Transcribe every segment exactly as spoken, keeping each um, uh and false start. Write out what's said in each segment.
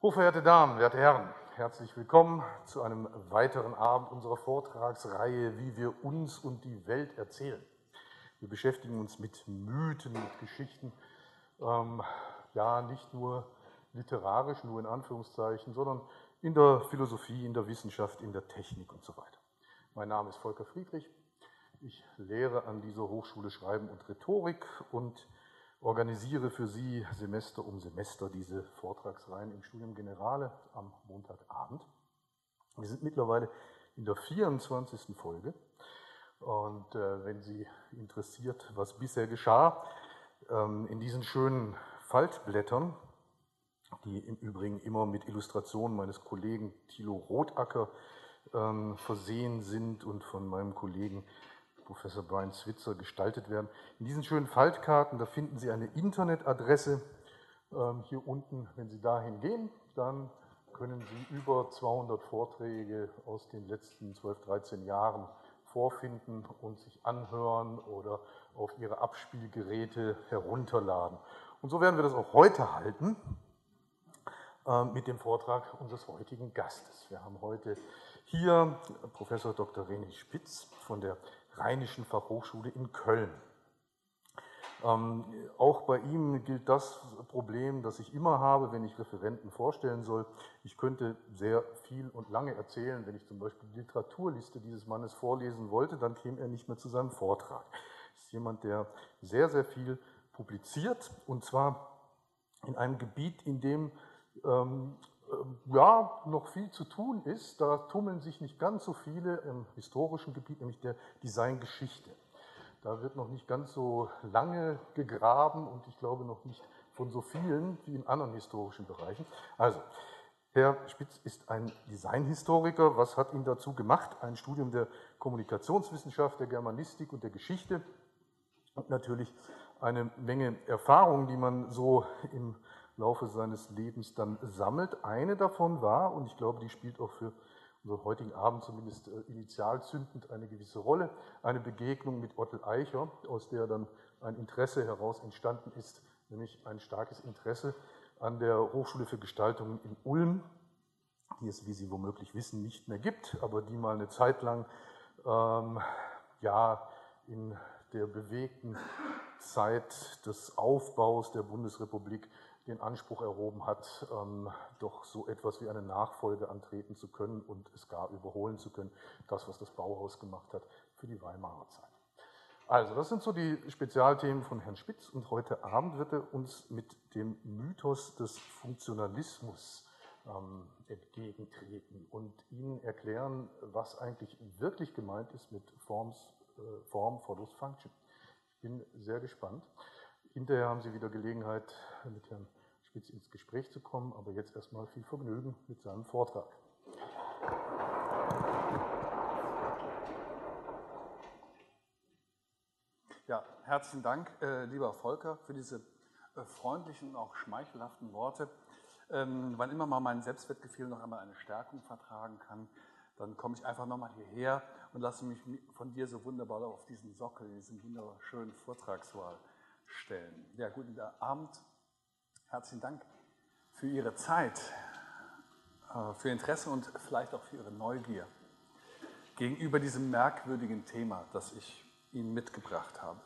Hochverehrte Damen, werte Herren, herzlich willkommen zu einem weiteren Abend unserer Vortragsreihe Wie wir uns und die Welt erzählen. Wir beschäftigen uns mit Mythen, mit Geschichten, ähm, ja nicht nur literarisch, nur in Anführungszeichen, sondern in der Philosophie, in der Wissenschaft, in der Technik und so weiter. Mein Name ist Volker Friedrich, ich lehre an dieser Hochschule Schreiben und Rhetorik und organisiere für Sie Semester um Semester diese Vortragsreihen im Studium Generale am Montagabend. Wir sind mittlerweile in der vierundzwanzigsten Folge und äh, wenn Sie interessiert, was bisher geschah, ähm, in diesen schönen Faltblättern, die im Übrigen immer mit Illustrationen meines Kollegen Thilo Rothacker ähm, versehen sind und von meinem Kollegen Professor Brian Switzer gestaltet werden. In diesen schönen Faltkarten, da finden Sie eine Internetadresse. Ähm, hier unten, wenn Sie dahin gehen, dann können Sie über zweihundert Vorträge aus den letzten zwölf, dreizehn Jahren vorfinden und sich anhören oder auf Ihre Abspielgeräte herunterladen. Und so werden wir das auch heute halten äh, mit dem Vortrag unseres heutigen Gastes. Wir haben heute hier Professor Doktor René Spitz von der Rheinischen Fachhochschule in Köln. Ähm, auch bei ihm gilt das Problem, das ich immer habe, wenn ich Referenten vorstellen soll. Ich könnte sehr viel und lange erzählen, wenn ich zum Beispiel die Literaturliste dieses Mannes vorlesen wollte, dann käme er nicht mehr zu seinem Vortrag. Das ist jemand, der sehr, sehr viel publiziert, und zwar in einem Gebiet, in dem ähm, ja, noch viel zu tun ist. Da tummeln sich nicht ganz so viele im historischen Gebiet, nämlich der Designgeschichte. Da wird noch nicht ganz so lange gegraben und ich glaube noch nicht von so vielen wie in anderen historischen Bereichen. Also, Herr Spitz ist ein Designhistoriker. Was hat ihn dazu gemacht? Ein Studium der Kommunikationswissenschaft, der Germanistik und der Geschichte und natürlich eine Menge Erfahrung, die man so im Laufe seines Lebens dann sammelt. Eine davon war, und ich glaube, die spielt auch für unseren heutigen Abend zumindest initialzündend eine gewisse Rolle, eine Begegnung mit Ottel Eicher, aus der dann ein Interesse heraus entstanden ist, nämlich ein starkes Interesse an der Hochschule für Gestaltung in Ulm, die es, wie Sie womöglich wissen, nicht mehr gibt, aber die mal eine Zeit lang ähm, ja, in der bewegten Zeit des Aufbaus der Bundesrepublik den Anspruch erhoben hat, ähm, doch so etwas wie eine Nachfolge antreten zu können und es gar überholen zu können, das, was das Bauhaus gemacht hat für die Weimarer Zeit. Also, das sind so die Spezialthemen von Herrn Spitz und heute Abend wird er uns mit dem Mythos des Funktionalismus ähm, entgegentreten und Ihnen erklären, was eigentlich wirklich gemeint ist mit Forms, äh, Form follows Function. Ich bin sehr gespannt. Hinterher haben Sie wieder Gelegenheit, mit Herrn Spitz ins Gespräch zu kommen, aber jetzt erstmal viel Vergnügen mit seinem Vortrag. Ja, herzlichen Dank, äh, lieber Volker, für diese äh, freundlichen und auch schmeichelhaften Worte. Ähm, wann immer mal mein Selbstwertgefühl noch einmal eine Stärkung vertragen kann, dann komme ich einfach nochmal hierher und lasse mich von dir so wunderbar auf diesen Sockel, in diesem wunderschönen Vortragssaal stellen. Ja, guten Abend. Herzlichen Dank für Ihre Zeit, für Ihr Interesse und vielleicht auch für Ihre Neugier gegenüber diesem merkwürdigen Thema, das ich Ihnen mitgebracht habe.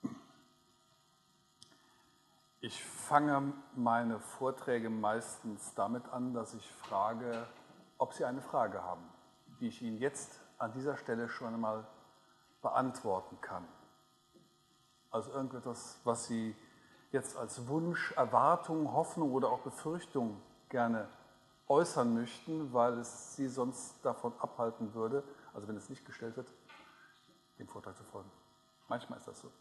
Ich fange meine Vorträge meistens damit an, dass ich frage, ob Sie eine Frage haben, die ich Ihnen jetzt an dieser Stelle schon einmal beantworten kann. Also irgendetwas, was Sie jetzt als Wunsch, Erwartung, Hoffnung oder auch Befürchtung gerne äußern möchten, weil es Sie sonst davon abhalten würde, also wenn es nicht gestellt wird, dem Vortrag zu folgen. Manchmal ist das so.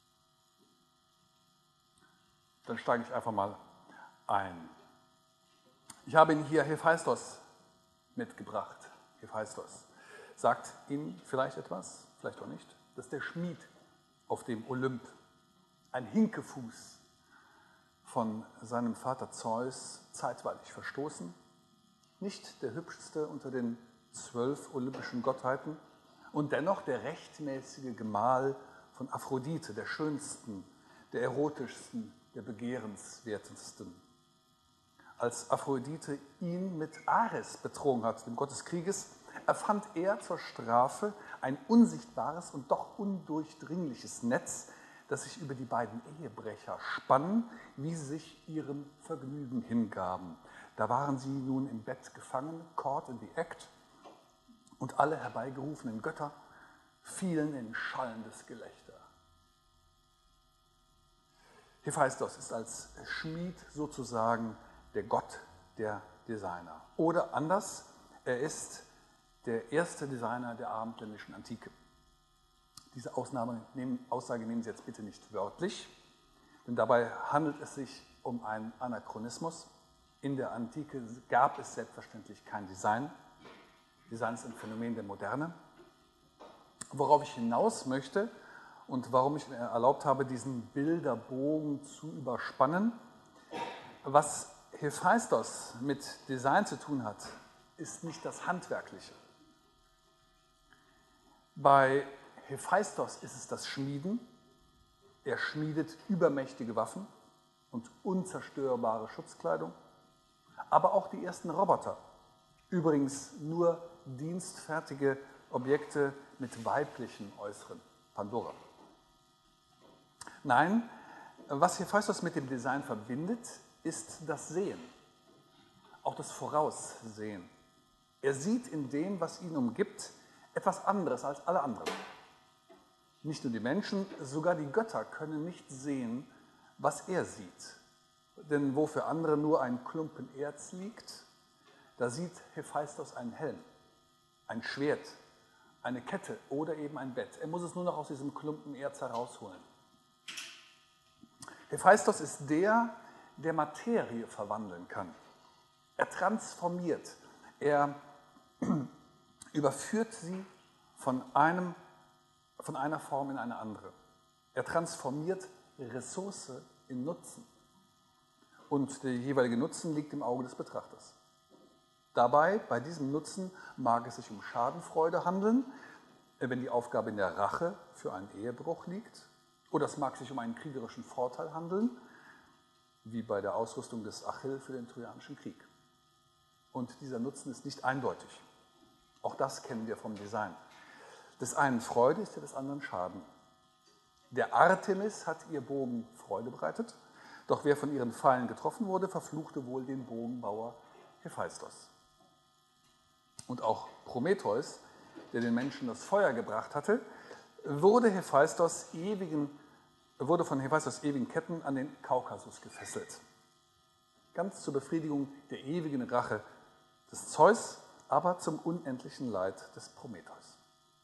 Dann steige ich einfach mal ein. Ich habe Ihnen hier Hephaistos mitgebracht. Hephaistos. Sagt Ihnen vielleicht etwas, vielleicht auch nicht. Das ist der Schmied auf dem Olymp. Ein Hinkefuß von seinem Vater Zeus, zeitweilig verstoßen. Nicht der hübscheste unter den zwölf olympischen Gottheiten und dennoch der rechtmäßige Gemahl von Aphrodite, der schönsten, der erotischsten, der begehrenswertesten. als Aphrodite ihn mit Ares betrogen hat, dem Gott des Krieges, erfand er zur Strafe ein unsichtbares und doch undurchdringliches Netz, das sich über die beiden Ehebrecher spann, wie sie sich ihrem Vergnügen hingaben. Da waren sie nun im Bett gefangen, caught in the act, und alle herbeigerufenen Götter fielen in schallendes Gelächter. Hephaistos ist als Schmied sozusagen der Gott der Designer. Oder anders, er ist der erste Designer der abendländischen Antike. Diese Ausnahme, nehmen, Aussage nehmen Sie jetzt bitte nicht wörtlich, denn dabei handelt es sich um einen Anachronismus. In der Antike gab es selbstverständlich kein Design. Design ist ein Phänomen der Moderne. Worauf ich hinaus möchte und warum ich mir erlaubt habe, diesen Bilderbogen zu überspannen, was Hephaistos mit Design zu tun hat, ist nicht das Handwerkliche. Bei Hephaistos ist es das Schmieden. Er schmiedet übermächtige Waffen und unzerstörbare Schutzkleidung, aber auch die ersten Roboter. Übrigens nur dienstfertige Objekte mit weiblichen Äußeren, Pandora. Nein, was Hephaistos mit dem Design verbindet, ist das Sehen, auch das Voraussehen. Er sieht in dem, was ihn umgibt, etwas anderes als alle anderen. Nicht nur die Menschen, sogar die Götter können nicht sehen, was er sieht. Denn wo für andere nur ein Klumpen Erz liegt, da sieht Hephaistos einen Helm, ein Schwert, eine Kette oder eben ein Bett. Er muss es nur noch aus diesem Klumpen Erz herausholen. Hephaistos ist der, der Materie verwandeln kann. Er transformiert, er überführt sie von, einem, von einer Form in eine andere. Er transformiert Ressource in Nutzen. Und der jeweilige Nutzen liegt im Auge des Betrachters. Dabei, bei diesem Nutzen, mag es sich um Schadenfreude handeln, wenn die Aufgabe in der Rache für einen Ehebruch liegt. Oder es mag sich um einen kriegerischen Vorteil handeln, wie bei der Ausrüstung des Achill für den Trojanischen Krieg. Und dieser Nutzen ist nicht eindeutig. Auch das kennen wir vom Design. Des einen Freude ist ja des anderen Schaden. Der Artemis hat ihr Bogen Freude bereitet, doch wer von ihren Pfeilen getroffen wurde, verfluchte wohl den Bogenbauer Hephaistos. Und auch Prometheus, der den Menschen das Feuer gebracht hatte, wurde, Hephaistos ewigen, wurde von Hephaistos ewigen Ketten an den Kaukasus gefesselt. Ganz zur Befriedigung der ewigen Rache des Zeus, aber zum unendlichen Leid des Prometheus.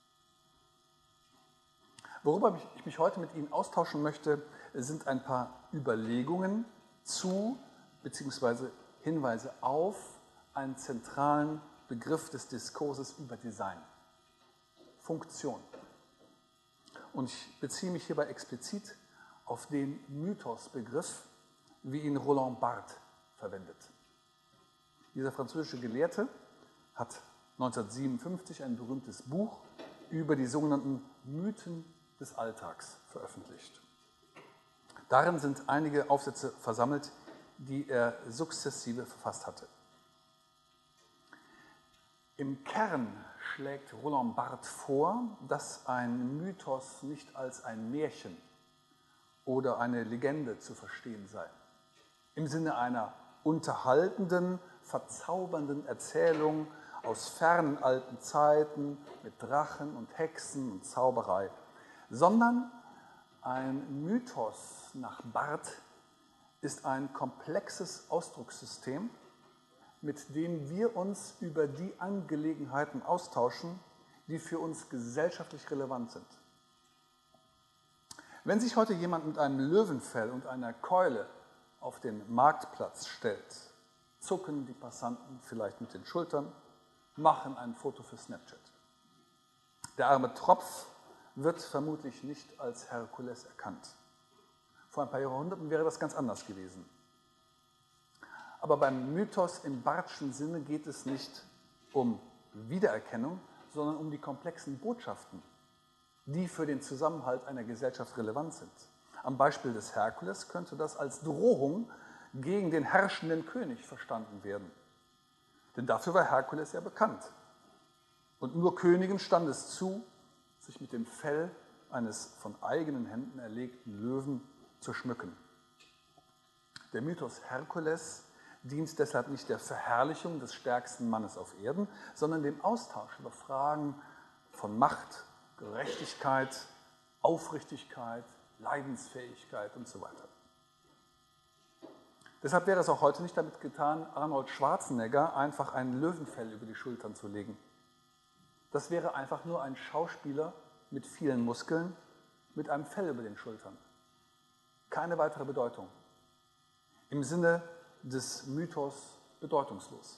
Worüber ich mich heute mit Ihnen austauschen möchte, sind ein paar Überlegungen zu bzw. Hinweise auf einen zentralen Begriff des Diskurses über Design: Funktion. Und ich beziehe mich hierbei explizit auf den Mythosbegriff, wie ihn Roland Barthes verwendet. Dieser französische Gelehrte hat neunzehnhundertsiebenundfünfzig ein berühmtes Buch über die sogenannten Mythen des Alltags veröffentlicht. Darin sind einige Aufsätze versammelt, die er sukzessive verfasst hatte. Im Kern schlägt Roland Barthes vor, dass ein Mythos nicht als ein Märchen oder eine Legende zu verstehen sei. Im Sinne einer unterhaltenden, verzaubernden Erzählung aus fernen alten Zeiten mit Drachen und Hexen und Zauberei, sondern ein Mythos nach Barthes ist ein komplexes Ausdruckssystem, mit dem wir uns über die Angelegenheiten austauschen, die für uns gesellschaftlich relevant sind. Wenn sich heute jemand mit einem Löwenfell und einer Keule auf den Marktplatz stellt, zucken die Passanten vielleicht mit den Schultern, machen ein Foto für Snapchat. Der arme Tropf wird vermutlich nicht als Herkules erkannt. Vor ein paar Jahrhunderten wäre das ganz anders gewesen. Aber beim Mythos im Barthschen Sinne geht es nicht um Wiedererkennung, sondern um die komplexen Botschaften, die für den Zusammenhalt einer Gesellschaft relevant sind. Am Beispiel des Herkules könnte das als Drohung gegen den herrschenden König verstanden werden. Denn dafür war Herkules ja bekannt. Und nur Königen stand es zu, sich mit dem Fell eines von eigenen Händen erlegten Löwen zu schmücken. Der Mythos Herkules dient deshalb nicht der Verherrlichung des stärksten Mannes auf Erden, sondern dem Austausch über Fragen von Macht, Gerechtigkeit, Aufrichtigkeit, Leidensfähigkeit und so weiter. Deshalb wäre es auch heute nicht damit getan, Arnold Schwarzenegger einfach ein Löwenfell über die Schultern zu legen. Das wäre einfach nur ein Schauspieler mit vielen Muskeln, mit einem Fell über den Schultern. Keine weitere Bedeutung. Im Sinne des Mythos bedeutungslos.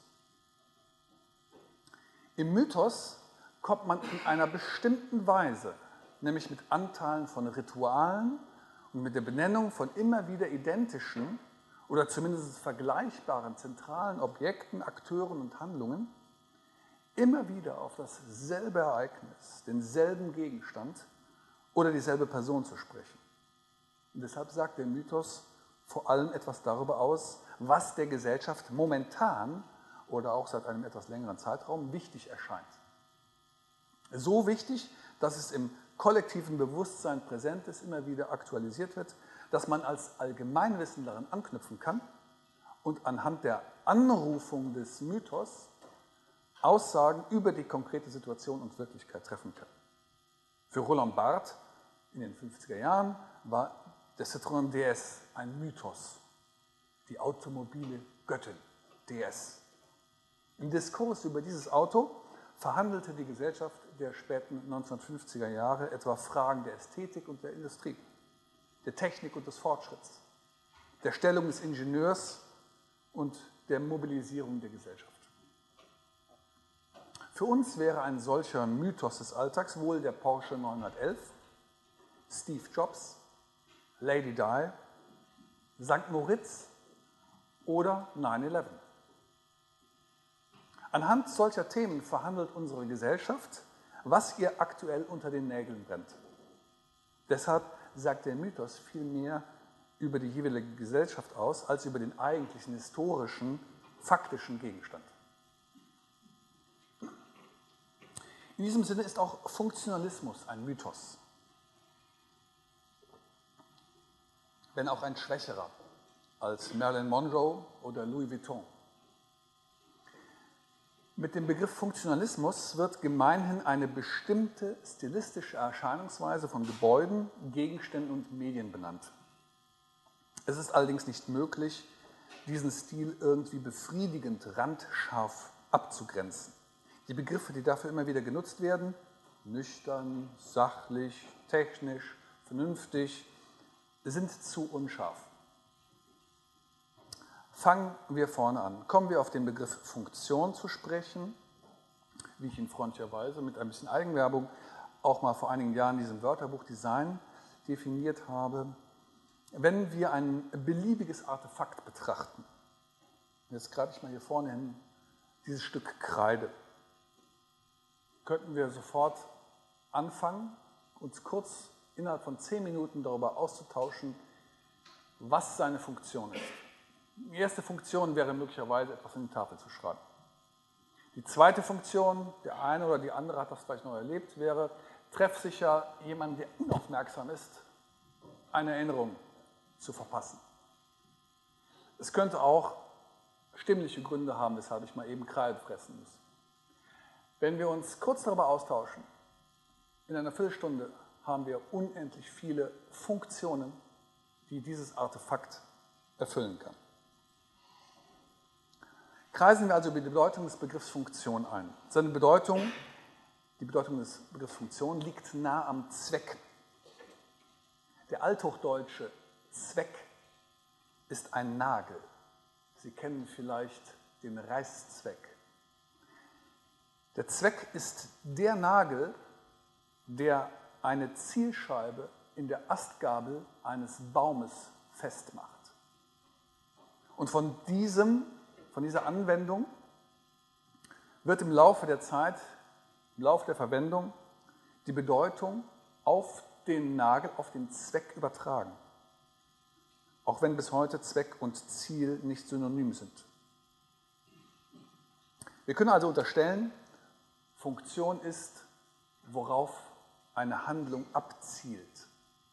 Im Mythos kommt man in einer bestimmten Weise, nämlich mit Anteilen von Ritualen und mit der Benennung von immer wieder identischen oder zumindest vergleichbaren zentralen Objekten, Akteuren und Handlungen, immer wieder auf dasselbe Ereignis, denselben Gegenstand oder dieselbe Person zu sprechen. Und deshalb sagt der Mythos vor allem etwas darüber aus, was der Gesellschaft momentan oder auch seit einem etwas längeren Zeitraum wichtig erscheint. So wichtig, dass es im kollektiven Bewusstsein präsent ist, immer wieder aktualisiert wird, dass man als Allgemeinwissen daran anknüpfen kann und anhand der Anrufung des Mythos Aussagen über die konkrete Situation und Wirklichkeit treffen kann. Für Roland Barthes in den fünfziger Jahren war der Citroën D S ein Mythos, die automobile Göttin D S. Im Diskurs über dieses Auto verhandelte die Gesellschaft der späten neunzehnhundertfünfziger Jahre etwa Fragen der Ästhetik und der Industrie, der Technik und des Fortschritts, der Stellung des Ingenieurs und der Mobilisierung der Gesellschaft. Für uns wäre ein solcher Mythos des Alltags wohl der Porsche neunhundertelf, Steve Jobs, Lady Di, Sankt Moritz oder neun elf. Anhand solcher Themen verhandelt unsere Gesellschaft, was ihr aktuell unter den Nägeln brennt. Deshalb sagt der Mythos viel mehr über die jeweilige Gesellschaft aus, als über den eigentlichen historischen, faktischen Gegenstand. In diesem Sinne ist auch Funktionalismus ein Mythos. Wenn auch ein schwächerer als Marilyn Monroe oder Louis Vuitton. Mit dem Begriff Funktionalismus wird gemeinhin eine bestimmte stilistische Erscheinungsweise von Gebäuden, Gegenständen und Medien benannt. Es ist allerdings nicht möglich, diesen Stil irgendwie befriedigend randscharf abzugrenzen. Die Begriffe, die dafür immer wieder genutzt werden, nüchtern, sachlich, technisch, vernünftig, sind zu unscharf. Fangen wir vorne an. Kommen wir auf den Begriff Funktion zu sprechen, wie ich ihn freundlicherweise mit ein bisschen Eigenwerbung auch mal vor einigen Jahren in diesem Wörterbuch Design definiert habe. Wenn wir ein beliebiges Artefakt betrachten, jetzt greife ich mal hier vorne hin, dieses Stück Kreide, könnten wir sofort anfangen, uns kurz innerhalb von zehn Minuten darüber auszutauschen, was seine Funktion ist. Die erste Funktion wäre möglicherweise, etwas in die Tafel zu schreiben. Die zweite Funktion, der eine oder die andere hat das vielleicht noch erlebt, wäre, treffsicher jemanden, der unaufmerksam ist, eine Erinnerung zu verpassen. Es könnte auch stimmliche Gründe haben, weshalb ich mal eben Kreide fressen muss. Wenn wir uns kurz darüber austauschen, in einer Viertelstunde haben wir unendlich viele Funktionen, die dieses Artefakt erfüllen kann. Kreisen wir also über die Bedeutung des Begriffs Funktion ein. Seine Bedeutung, die Bedeutung des Begriffs Funktion liegt nah am Zweck. Der althochdeutsche Zweck ist ein Nagel. Sie kennen vielleicht den Reißzweck. Der Zweck ist der Nagel, der eine Zielscheibe in der Astgabel eines Baumes festmacht. Und von diesem Von dieser Anwendung wird im Laufe der Zeit, im Laufe der Verwendung, die Bedeutung auf den Nagel, auf den Zweck übertragen. auch wenn bis heute Zweck und Ziel nicht synonym sind. Wir können also unterstellen, Funktion ist, worauf eine Handlung abzielt.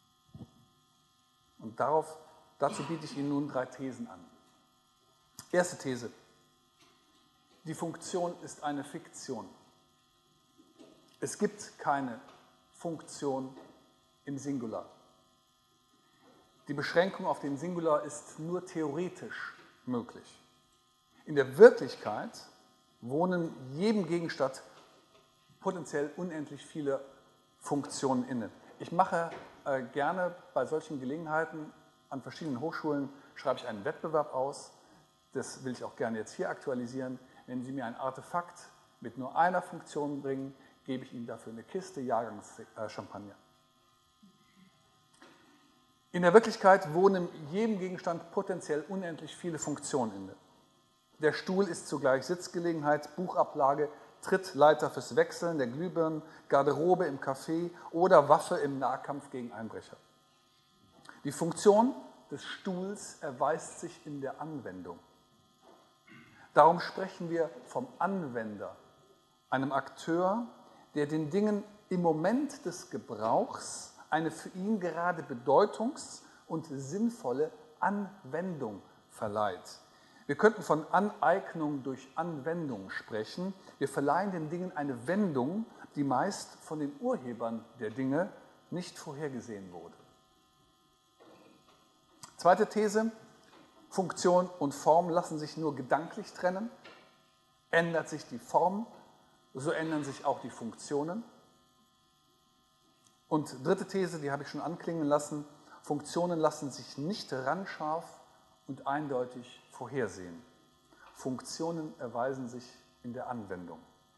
Und darauf, dazu biete ich Ihnen nun drei Thesen an. Erste These. Die Funktion ist eine Fiktion. Es gibt keine Funktion im Singular. Die Beschränkung auf den Singular ist nur theoretisch möglich. In der Wirklichkeit wohnen jedem Gegenstand potenziell unendlich viele Funktionen inne. Ich mache äh, gerne bei solchen Gelegenheiten an verschiedenen Hochschulen, schreibe ich einen Wettbewerb aus. Das will ich auch gerne jetzt hier aktualisieren. Wenn Sie mir ein Artefakt mit nur einer Funktion bringen, gebe ich Ihnen dafür eine Kiste Jahrgangschampagner. In der Wirklichkeit wohnen in jedem Gegenstand potenziell unendlich viele Funktionen inne. Der Stuhl ist zugleich Sitzgelegenheit, Buchablage, Trittleiter fürs Wechseln der Glühbirnen, Garderobe im Café oder Waffe im Nahkampf gegen Einbrecher. Die Funktion des Stuhls erweist sich in der Anwendung. Darum sprechen wir vom Anwender, einem Akteur, der den Dingen im Moment des Gebrauchs eine für ihn gerade bedeutungs- und sinnvolle Anwendung verleiht. Wir könnten von Aneignung durch Anwendung sprechen. Wir verleihen den Dingen eine Wendung, die meist von den Urhebern der Dinge nicht vorhergesehen wurde. Zweite These. Funktion und Form lassen sich nur gedanklich trennen. Ändert sich die Form, so ändern sich auch die Funktionen. Und dritte These, die habe ich schon anklingen lassen, Funktionen lassen sich nicht randscharf und eindeutig vorhersehen. Funktionen erweisen sich in der Anwendung.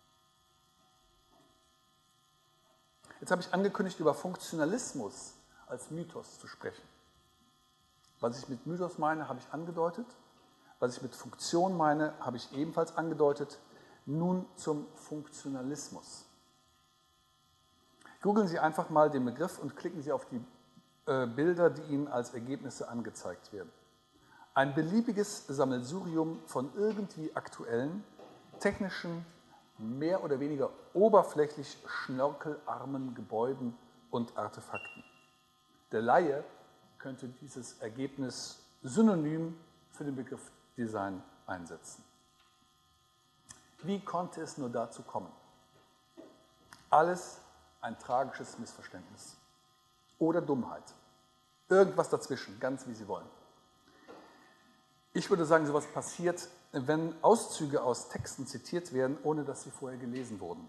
Jetzt habe ich angekündigt, über Funktionalismus als Mythos zu sprechen. Was ich mit Mythos meine, habe ich angedeutet. Was ich mit Funktion meine, habe ich ebenfalls angedeutet. Nun zum Funktionalismus. Googeln Sie einfach mal den Begriff und klicken Sie auf die äh, Bilder, die Ihnen als Ergebnisse angezeigt werden. Ein beliebiges Sammelsurium von irgendwie aktuellen, technischen, mehr oder weniger oberflächlich schnörkelarmen Gebäuden und Artefakten. Der Laie könnte dieses Ergebnis synonym für den Begriff Design einsetzen. Wie konnte es nur dazu kommen? Alles ein tragisches Missverständnis oder Dummheit. Irgendwas dazwischen, ganz wie Sie wollen. Ich würde sagen, sowas passiert, wenn Auszüge aus Texten zitiert werden, ohne dass sie vorher gelesen wurden.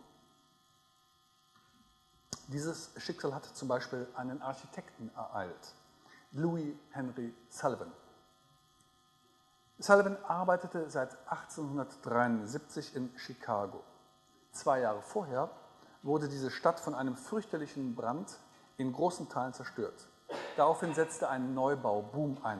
Dieses Schicksal hatte zum Beispiel einen Architekten ereilt, Louis Henry Sullivan. Sullivan arbeitete seit achtzehnhundertdreiundsiebzig in Chicago. Zwei Jahre vorher wurde diese Stadt von einem fürchterlichen Brand in großen Teilen zerstört. Daraufhin setzte ein Neubauboom ein.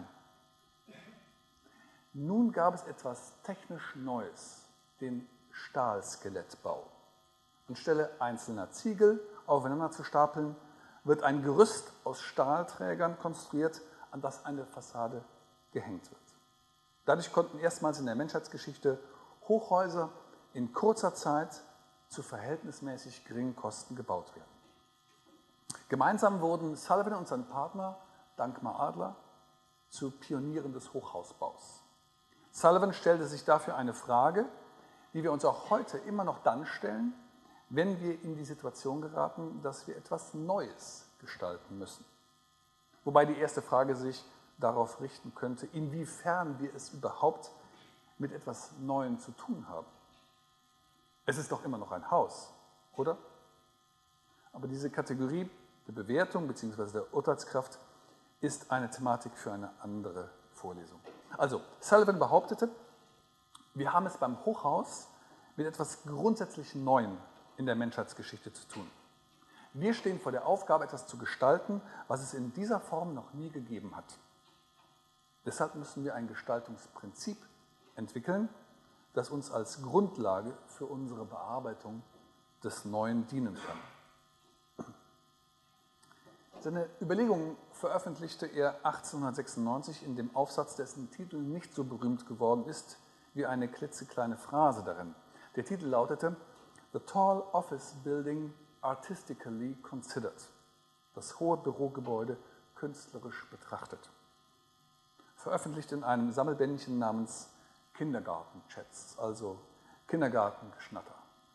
Nun gab es etwas technisch Neues, den Stahlskelettbau. Anstelle einzelner Ziegel aufeinander zu stapeln, wird ein Gerüst aus Stahlträgern konstruiert, an das eine Fassade gehängt wird. Dadurch konnten erstmals in der Menschheitsgeschichte Hochhäuser in kurzer Zeit zu verhältnismäßig geringen Kosten gebaut werden. Gemeinsam wurden Sullivan und sein Partner Dankmar Adler zu Pionieren des Hochhausbaus. Sullivan stellte sich dafür eine Frage, die wir uns auch heute immer noch dann stellen, wenn wir in die Situation geraten, dass wir etwas Neues gestalten müssen. Wobei die erste Frage sich darauf richten könnte, inwiefern wir es überhaupt mit etwas Neuem zu tun haben. Es ist doch immer noch ein Haus, oder? Aber diese Kategorie der Bewertung bzw. der Urteilskraft ist eine Thematik für eine andere Vorlesung. Also, Sullivan behauptete, wir haben es beim Hochhaus mit etwas grundsätzlich Neuem in der Menschheitsgeschichte zu tun. Wir stehen vor der Aufgabe, etwas zu gestalten, was es in dieser Form noch nie gegeben hat. Deshalb müssen wir ein Gestaltungsprinzip entwickeln, das uns als Grundlage für unsere Bearbeitung des Neuen dienen kann. Seine Überlegungen veröffentlichte er achtzehnhundertsechsundneunzig in dem Aufsatz, dessen Titel nicht so berühmt geworden ist wie eine klitzekleine Phrase darin. Der Titel lautete The Tall Office Building Artistically Considered. Das hohe Bürogebäude künstlerisch betrachtet. Veröffentlicht in einem Sammelbändchen namens Kindergarten-Chats, also Kindergartengeschnatter.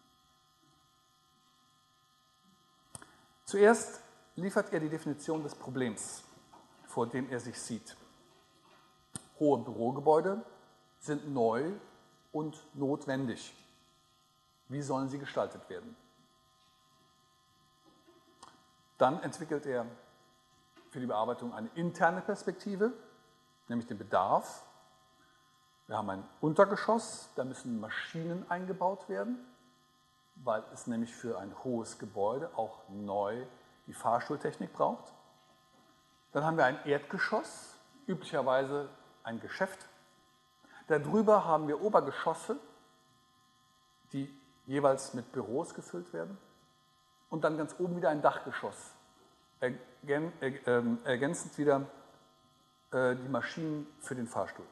Zuerst liefert er die Definition des Problems, vor dem er sich sieht. Hohe Bürogebäude sind neu und notwendig. Wie sollen sie gestaltet werden? Dann entwickelt er für die Bearbeitung eine interne Perspektive, nämlich den Bedarf. Wir haben ein Untergeschoss, da müssen Maschinen eingebaut werden, weil es nämlich für ein hohes Gebäude auch neu die Fahrstuhltechnik braucht. Dann haben wir ein Erdgeschoss, üblicherweise ein Geschäft. Darüber haben wir Obergeschosse, die jeweils mit Büros gefüllt werden. Und dann ganz oben wieder ein Dachgeschoss. Ergänzend wieder die Maschinen für den Fahrstuhl.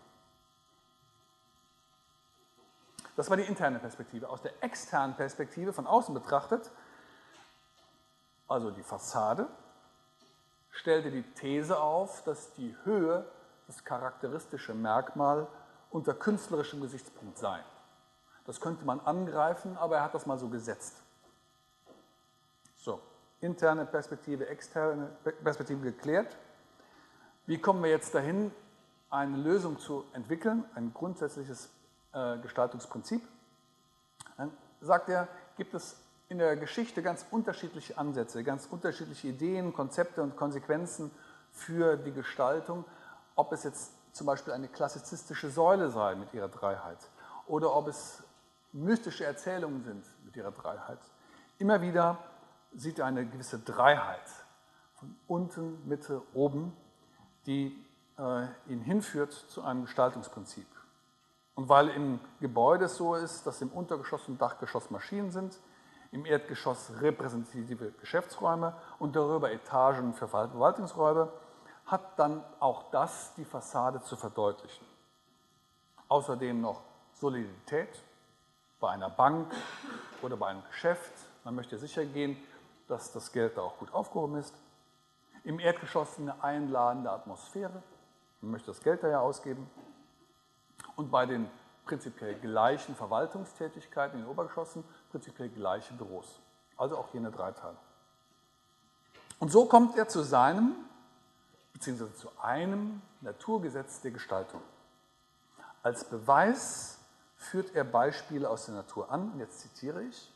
Das war die interne Perspektive. Aus der externen Perspektive, von außen betrachtet, also die Fassade, stellte die These auf, dass die Höhe das charakteristische Merkmal unter künstlerischem Gesichtspunkt sei. Das könnte man angreifen, aber er hat das mal so gesetzt. So, interne Perspektive, externe Perspektive geklärt. Wie kommen wir jetzt dahin, eine Lösung zu entwickeln, ein grundsätzliches äh, Gestaltungsprinzip? Dann sagt er, gibt es in der Geschichte ganz unterschiedliche Ansätze, ganz unterschiedliche Ideen, Konzepte und Konsequenzen für die Gestaltung, ob es jetzt zum Beispiel eine klassizistische Säule sei mit ihrer Dreiheit oder ob es mystische Erzählungen sind mit ihrer Dreiheit. Immer wieder sieht er eine gewisse Dreiheit von unten, Mitte, oben, die äh, ihn hinführt zu einem Gestaltungsprinzip. Und weil im Gebäude es so ist, dass im Untergeschoss und Dachgeschoss Maschinen sind, im Erdgeschoss repräsentative Geschäftsräume und darüber Etagen für Verwaltungsräume, hat dann auch das die Fassade zu verdeutlichen. Außerdem noch Solidität bei einer Bank oder bei einem Geschäft. Man möchte sicher gehen, dass das Geld da auch gut aufgehoben ist. Im Erdgeschoss eine einladende Atmosphäre. Man möchte das Geld da ja ausgeben. Und bei den prinzipiell gleichen Verwaltungstätigkeiten in den Obergeschossen prinzipiell gleiche Büros. Also auch jene drei Teile. Und so kommt er zu seinem, beziehungsweise zu einem Naturgesetz der Gestaltung. Als Beweis führt er Beispiele aus der Natur an, und jetzt zitiere ich,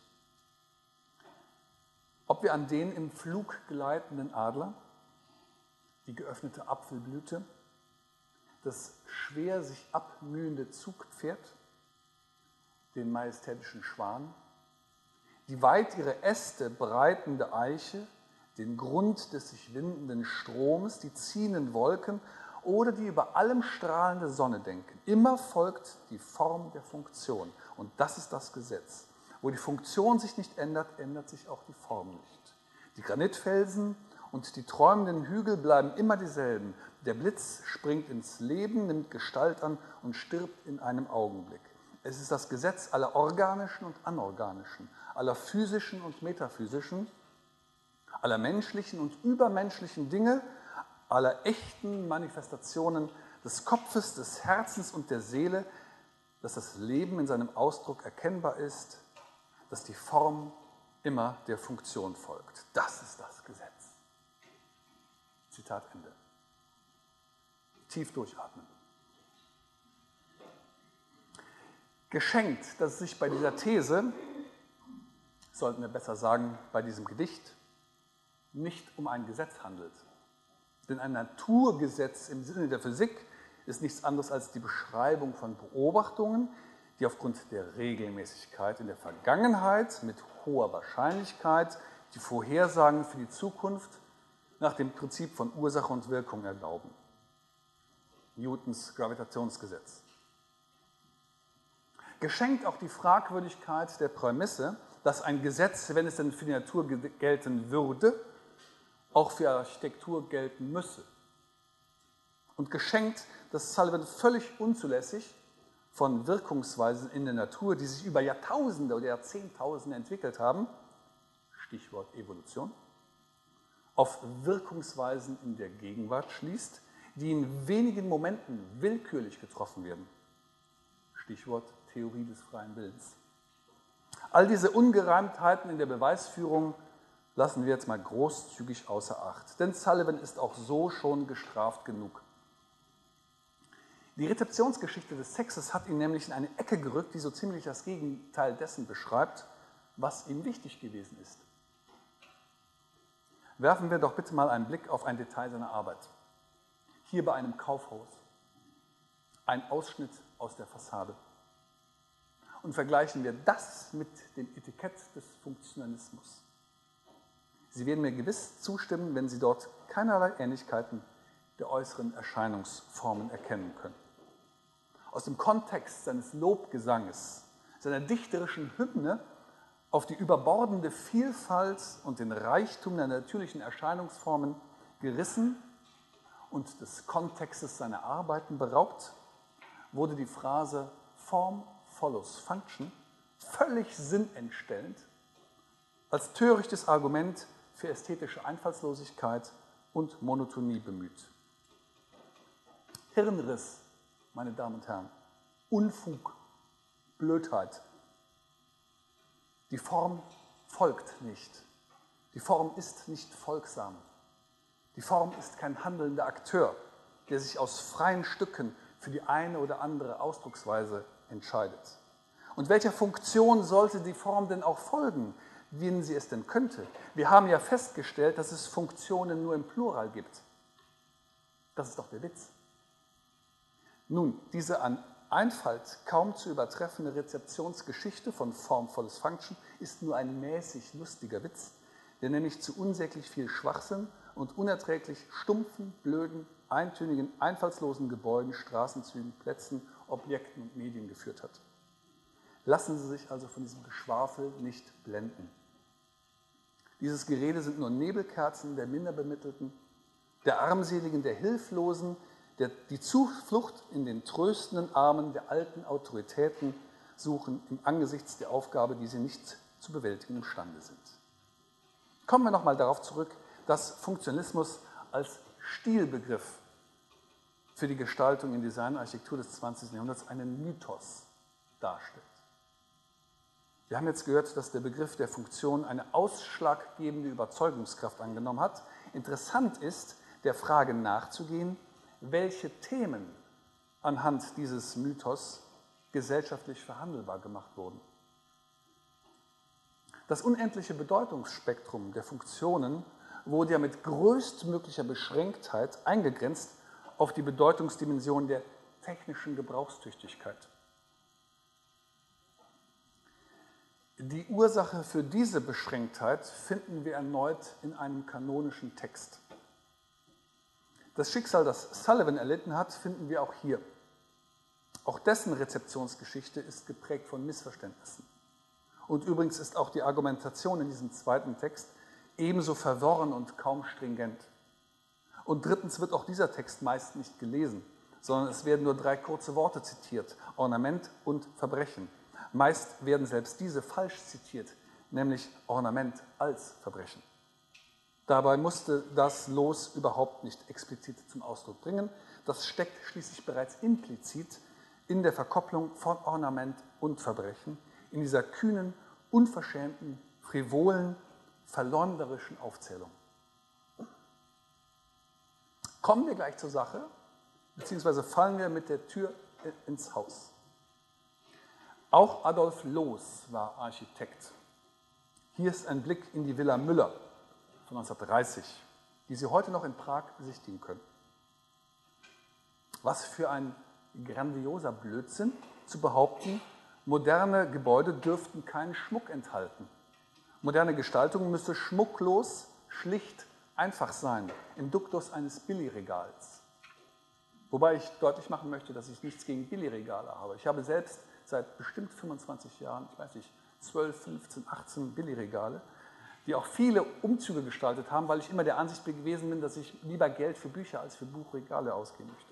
ob wir an den im Flug gleitenden Adler, die geöffnete Apfelblüte, das schwer sich abmühende Zugpferd, den majestätischen Schwan, die weit ihre Äste breitende Eiche, den Grund des sich windenden Stromes, die ziehenden Wolken oder die über allem strahlende Sonne denken. Immer folgt die Form der Funktion. Und das ist das Gesetz. Wo die Funktion sich nicht ändert, ändert sich auch die Form nicht. Die Granitfelsen und die träumenden Hügel bleiben immer dieselben. Der Blitz springt ins Leben, nimmt Gestalt an und stirbt in einem Augenblick. Es ist das Gesetz aller organischen und anorganischen, aller physischen und metaphysischen, aller menschlichen und übermenschlichen Dinge, aller echten Manifestationen des Kopfes, des Herzens und der Seele, dass das Leben in seinem Ausdruck erkennbar ist, dass die Form immer der Funktion folgt. Das ist das Gesetz. Zitat Ende. Tief durchatmen. Geschenkt, dass es sich bei dieser These, sollten wir besser sagen, bei diesem Gedicht, nicht um ein Gesetz handelt. Denn ein Naturgesetz im Sinne der Physik ist nichts anderes als die Beschreibung von Beobachtungen, die aufgrund der Regelmäßigkeit in der Vergangenheit mit hoher Wahrscheinlichkeit die Vorhersagen für die Zukunft nach dem Prinzip von Ursache und Wirkung erlauben. Newtons Gravitationsgesetz. Geschenkt auch die Fragwürdigkeit der Prämisse, dass ein Gesetz, wenn es denn für die Natur gelten würde, auch für Architektur gelten müsse. Und geschenkt, dass Sullivan völlig unzulässig von Wirkungsweisen in der Natur, die sich über Jahrtausende oder Jahrzehntausende entwickelt haben, Stichwort Evolution, auf Wirkungsweisen in der Gegenwart schließt, die in wenigen Momenten willkürlich getroffen werden. Stichwort Theorie des freien Willens. All diese Ungereimtheiten in der Beweisführung lassen wir jetzt mal großzügig außer Acht, denn Sullivan ist auch so schon gestraft genug. Die Rezeptionsgeschichte des Sexes hat ihn nämlich in eine Ecke gerückt, die so ziemlich das Gegenteil dessen beschreibt, was ihm wichtig gewesen ist. Werfen wir doch bitte mal einen Blick auf ein Detail seiner Arbeit. Hier bei einem Kaufhaus. Ein Ausschnitt aus der Fassade. Und vergleichen wir das mit dem Etikett des Funktionalismus. Sie werden mir gewiss zustimmen, wenn Sie dort keinerlei Ähnlichkeiten der äußeren Erscheinungsformen erkennen können. Aus dem Kontext seines Lobgesanges, seiner dichterischen Hymne auf die überbordende Vielfalt und den Reichtum der natürlichen Erscheinungsformen gerissen und des Kontextes seiner Arbeiten beraubt, wurde die Phrase Form follows Function völlig sinnentstellend als törichtes Argument für ästhetische Einfallslosigkeit und Monotonie bemüht. Hirnriss, meine Damen und Herren, Unfug, Blödheit. Die Form folgt nicht. Die Form ist nicht folgsam. Die Form ist kein handelnder Akteur, der sich aus freien Stücken für die eine oder andere Ausdrucksweise entscheidet. Und welcher Funktion sollte die Form denn auch folgen, wenn sie es denn könnte? Wir haben ja festgestellt, dass es Funktionen nur im Plural gibt. Das ist doch der Witz. Nun, diese an Einfalt kaum zu übertreffende Rezeptionsgeschichte von Form follows Function ist nur ein mäßig lustiger Witz, der nämlich zu unsäglich viel Schwachsinn und unerträglich stumpfen, blöden, eintönigen, einfallslosen Gebäuden, Straßenzügen, Plätzen, Objekten und Medien geführt hat. Lassen Sie sich also von diesem Geschwafel nicht blenden. Dieses Gerede sind nur Nebelkerzen der Minderbemittelten, der Armseligen, der Hilflosen, der die Zuflucht in den tröstenden Armen der alten Autoritäten suchen im Angesichts der Aufgabe, die sie nicht zu bewältigen imstande sind. Kommen wir nochmal darauf zurück, dass Funktionalismus als Stilbegriff für die Gestaltung in Designarchitektur des zwanzigsten Jahrhunderts einen Mythos darstellt. Wir haben jetzt gehört, dass der Begriff der Funktion eine ausschlaggebende Überzeugungskraft angenommen hat. Interessant ist, der Frage nachzugehen, welche Themen anhand dieses Mythos gesellschaftlich verhandelbar gemacht wurden. Das unendliche Bedeutungsspektrum der Funktionen wurde ja mit größtmöglicher Beschränktheit eingegrenzt auf die Bedeutungsdimension der technischen Gebrauchstüchtigkeit. Die Ursache für diese Beschränktheit finden wir erneut in einem kanonischen Text. Das Schicksal, das Sullivan erlitten hat, finden wir auch hier. Auch dessen Rezeptionsgeschichte ist geprägt von Missverständnissen. Und übrigens ist auch die Argumentation in diesem zweiten Text ebenso verworren und kaum stringent. Und drittens wird auch dieser Text meist nicht gelesen, sondern es werden nur drei kurze Worte zitiert, Ornament und Verbrechen. Meist werden selbst diese falsch zitiert, nämlich Ornament als Verbrechen. Dabei musste das Los überhaupt nicht explizit zum Ausdruck bringen. Das steckt schließlich bereits implizit in der Verkopplung von Ornament und Verbrechen, in dieser kühnen, unverschämten, frivolen, verleumderischen Aufzählung. Kommen wir gleich zur Sache, beziehungsweise fallen wir mit der Tür ins Haus. Auch Adolf Loos war Architekt. Hier ist ein Blick in die Villa Müller von neunzehnhundertdreißig, die Sie heute noch in Prag besichtigen können. Was für ein grandioser Blödsinn, zu behaupten, moderne Gebäude dürften keinen Schmuck enthalten. Moderne Gestaltung müsse schmucklos, schlicht, einfach sein, im Duktus eines Billigregals. Wobei ich deutlich machen möchte, dass ich nichts gegen Billigregale habe. Ich habe selbst seit bestimmt fünfundzwanzig Jahren, ich weiß nicht, zwölf, fünfzehn, achtzehn Billigregale. die auch viele Umzüge gestaltet haben, weil ich immer der Ansicht gewesen bin, dass ich lieber Geld für Bücher als für Buchregale ausgeben möchte.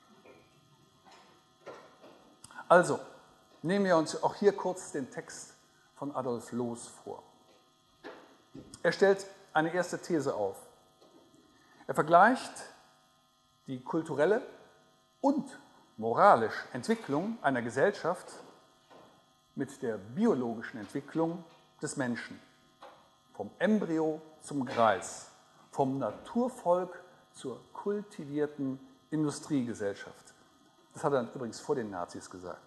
Also, nehmen wir uns auch hier kurz den Text von Adolf Loos vor. Er stellt eine erste These auf. Er vergleicht die kulturelle und moralische Entwicklung einer Gesellschaft mit der biologischen Entwicklung des Menschen. Vom Embryo zum Greis, vom Naturvolk zur kultivierten Industriegesellschaft. Das hat er übrigens vor den Nazis gesagt.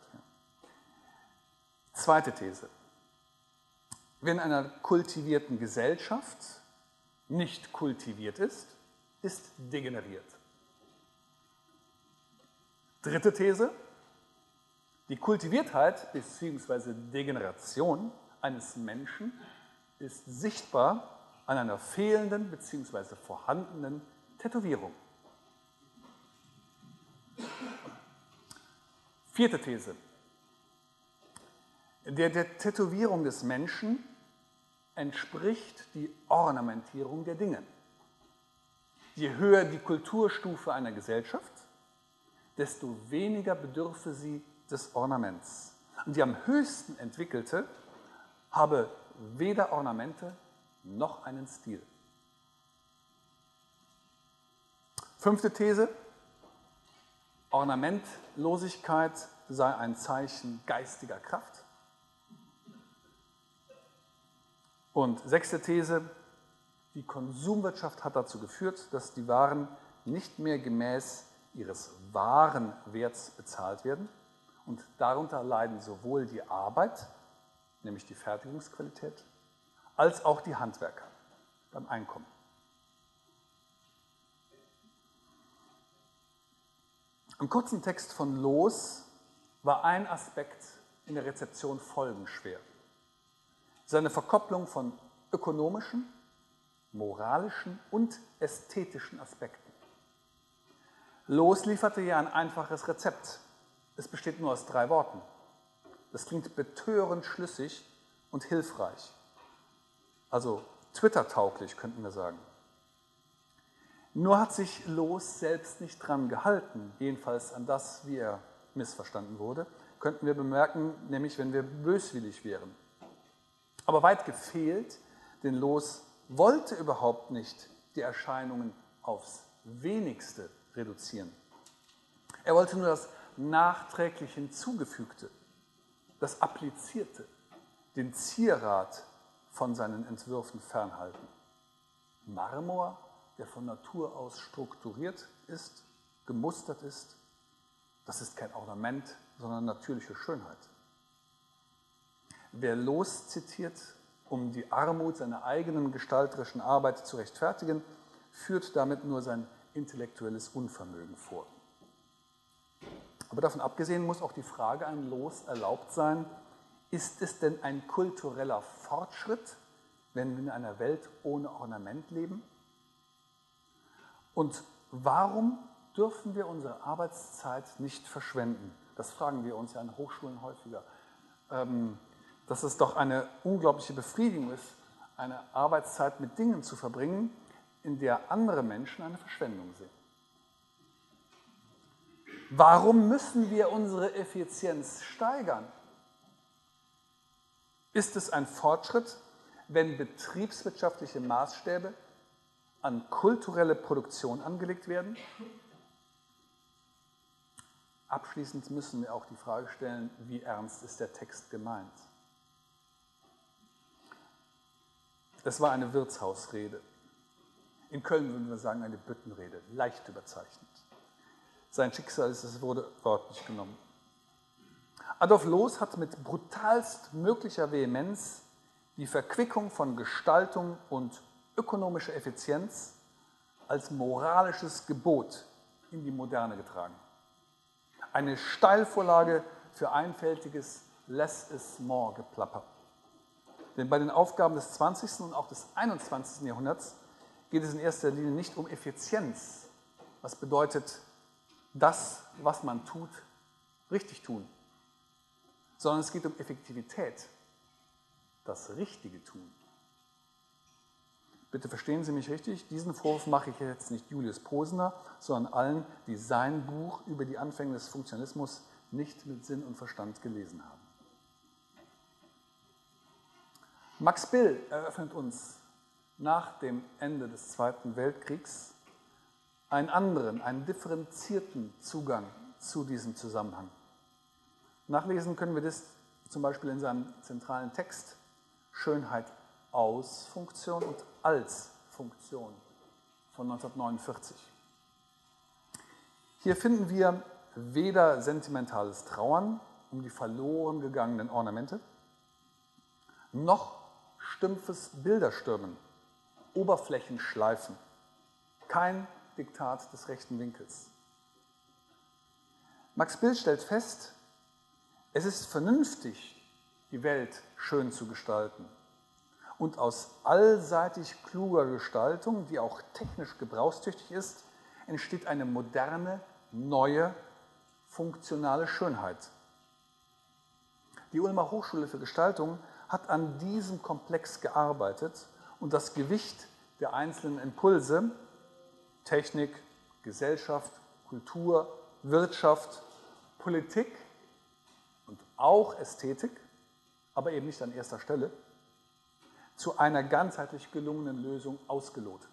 Zweite These. Wenn in einer kultivierten Gesellschaft nicht kultiviert ist, ist degeneriert. Dritte These. Die Kultiviertheit bzw. Degeneration eines Menschen ist sichtbar an einer fehlenden bzw. vorhandenen Tätowierung. Vierte These. Der, der Tätowierung des Menschen entspricht die Ornamentierung der Dinge. Je höher die Kulturstufe einer Gesellschaft, desto weniger bedürfe sie des Ornaments. Und die am höchsten entwickelte habe weder Ornamente noch einen Stil. Fünfte These. Ornamentlosigkeit sei ein Zeichen geistiger Kraft. Und sechste These. Die Konsumwirtschaft hat dazu geführt, dass die Waren nicht mehr gemäß ihres wahren Werts bezahlt werden. Und darunter leiden sowohl die Arbeit, nämlich die Fertigungsqualität, als auch die Handwerker beim Einkommen. Im kurzen Text von Loos war ein Aspekt in der Rezeption folgenschwer. Seine Verkopplung von ökonomischen, moralischen und ästhetischen Aspekten. Loos lieferte hier ein einfaches Rezept. Es besteht nur aus drei Worten. Das klingt betörend schlüssig und hilfreich. Also Twitter-tauglich, könnten wir sagen. Nur hat sich Loos selbst nicht dran gehalten, jedenfalls an das, wie er missverstanden wurde, könnten wir bemerken, nämlich wenn wir böswillig wären. Aber weit gefehlt, denn Loos wollte überhaupt nicht die Erscheinungen aufs Wenigste reduzieren. Er wollte nur das nachträglich Hinzugefügte, das Applizierte, den Zierat von seinen Entwürfen fernhalten. Marmor, der von Natur aus strukturiert ist, gemustert ist, das ist kein Ornament, sondern natürliche Schönheit. Wer Loos zitiert, um die Armut seiner eigenen gestalterischen Arbeit zu rechtfertigen, führt damit nur sein intellektuelles Unvermögen vor. Aber davon abgesehen muss auch die Frage an Loos erlaubt sein, ist es denn ein kultureller Fortschritt, wenn wir in einer Welt ohne Ornament leben? Und warum dürfen wir unsere Arbeitszeit nicht verschwenden? Das fragen wir uns ja an Hochschulen häufiger. Ähm, dass es doch eine unglaubliche Befriedigung ist, eine Arbeitszeit mit Dingen zu verbringen, in der andere Menschen eine Verschwendung sehen. Warum müssen wir unsere Effizienz steigern? Ist es ein Fortschritt, wenn betriebswirtschaftliche Maßstäbe an kulturelle Produktion angelegt werden? Abschließend müssen wir auch die Frage stellen, wie ernst ist der Text gemeint? Es war eine Wirtshausrede. In Köln würden wir sagen, eine Büttenrede, leicht überzeichnet. Sein Schicksal ist, es wurde wörtlich genommen. Adolf Loos hat mit brutalst möglicher Vehemenz die Verquickung von Gestaltung und ökonomischer Effizienz als moralisches Gebot in die Moderne getragen. Eine Steilvorlage für einfältiges Less-is-more-Geplapper. Denn bei den Aufgaben des zwanzigsten und auch des einundzwanzigsten Jahrhunderts geht es in erster Linie nicht um Effizienz, was bedeutet, das, was man tut, richtig tun, sondern es geht um Effektivität, das Richtige tun. Bitte verstehen Sie mich richtig, diesen Vorwurf mache ich jetzt nicht Julius Posner, sondern allen, die sein Buch über die Anfänge des Funktionalismus nicht mit Sinn und Verstand gelesen haben. Max Bill eröffnet uns nach dem Ende des Zweiten Weltkriegs einen anderen, einen differenzierten Zugang zu diesem Zusammenhang. Nachlesen können wir das zum Beispiel in seinem zentralen Text Schönheit aus Funktion und als Funktion von neunzehnhundertneunundvierzig. Hier finden wir weder sentimentales Trauern um die verloren gegangenen Ornamente, noch stumpfes Bilderstürmen, Oberflächenschleifen, kein Diktat des rechten Winkels. Max Bill stellt fest, es ist vernünftig, die Welt schön zu gestalten. Und aus allseitig kluger Gestaltung, die auch technisch gebrauchstüchtig ist, entsteht eine moderne, neue, funktionale Schönheit. Die Ulmer Hochschule für Gestaltung hat an diesem Komplex gearbeitet und das Gewicht der einzelnen Impulse, Technik, Gesellschaft, Kultur, Wirtschaft, Politik und auch Ästhetik, aber eben nicht an erster Stelle, zu einer ganzheitlich gelungenen Lösung ausgelotet.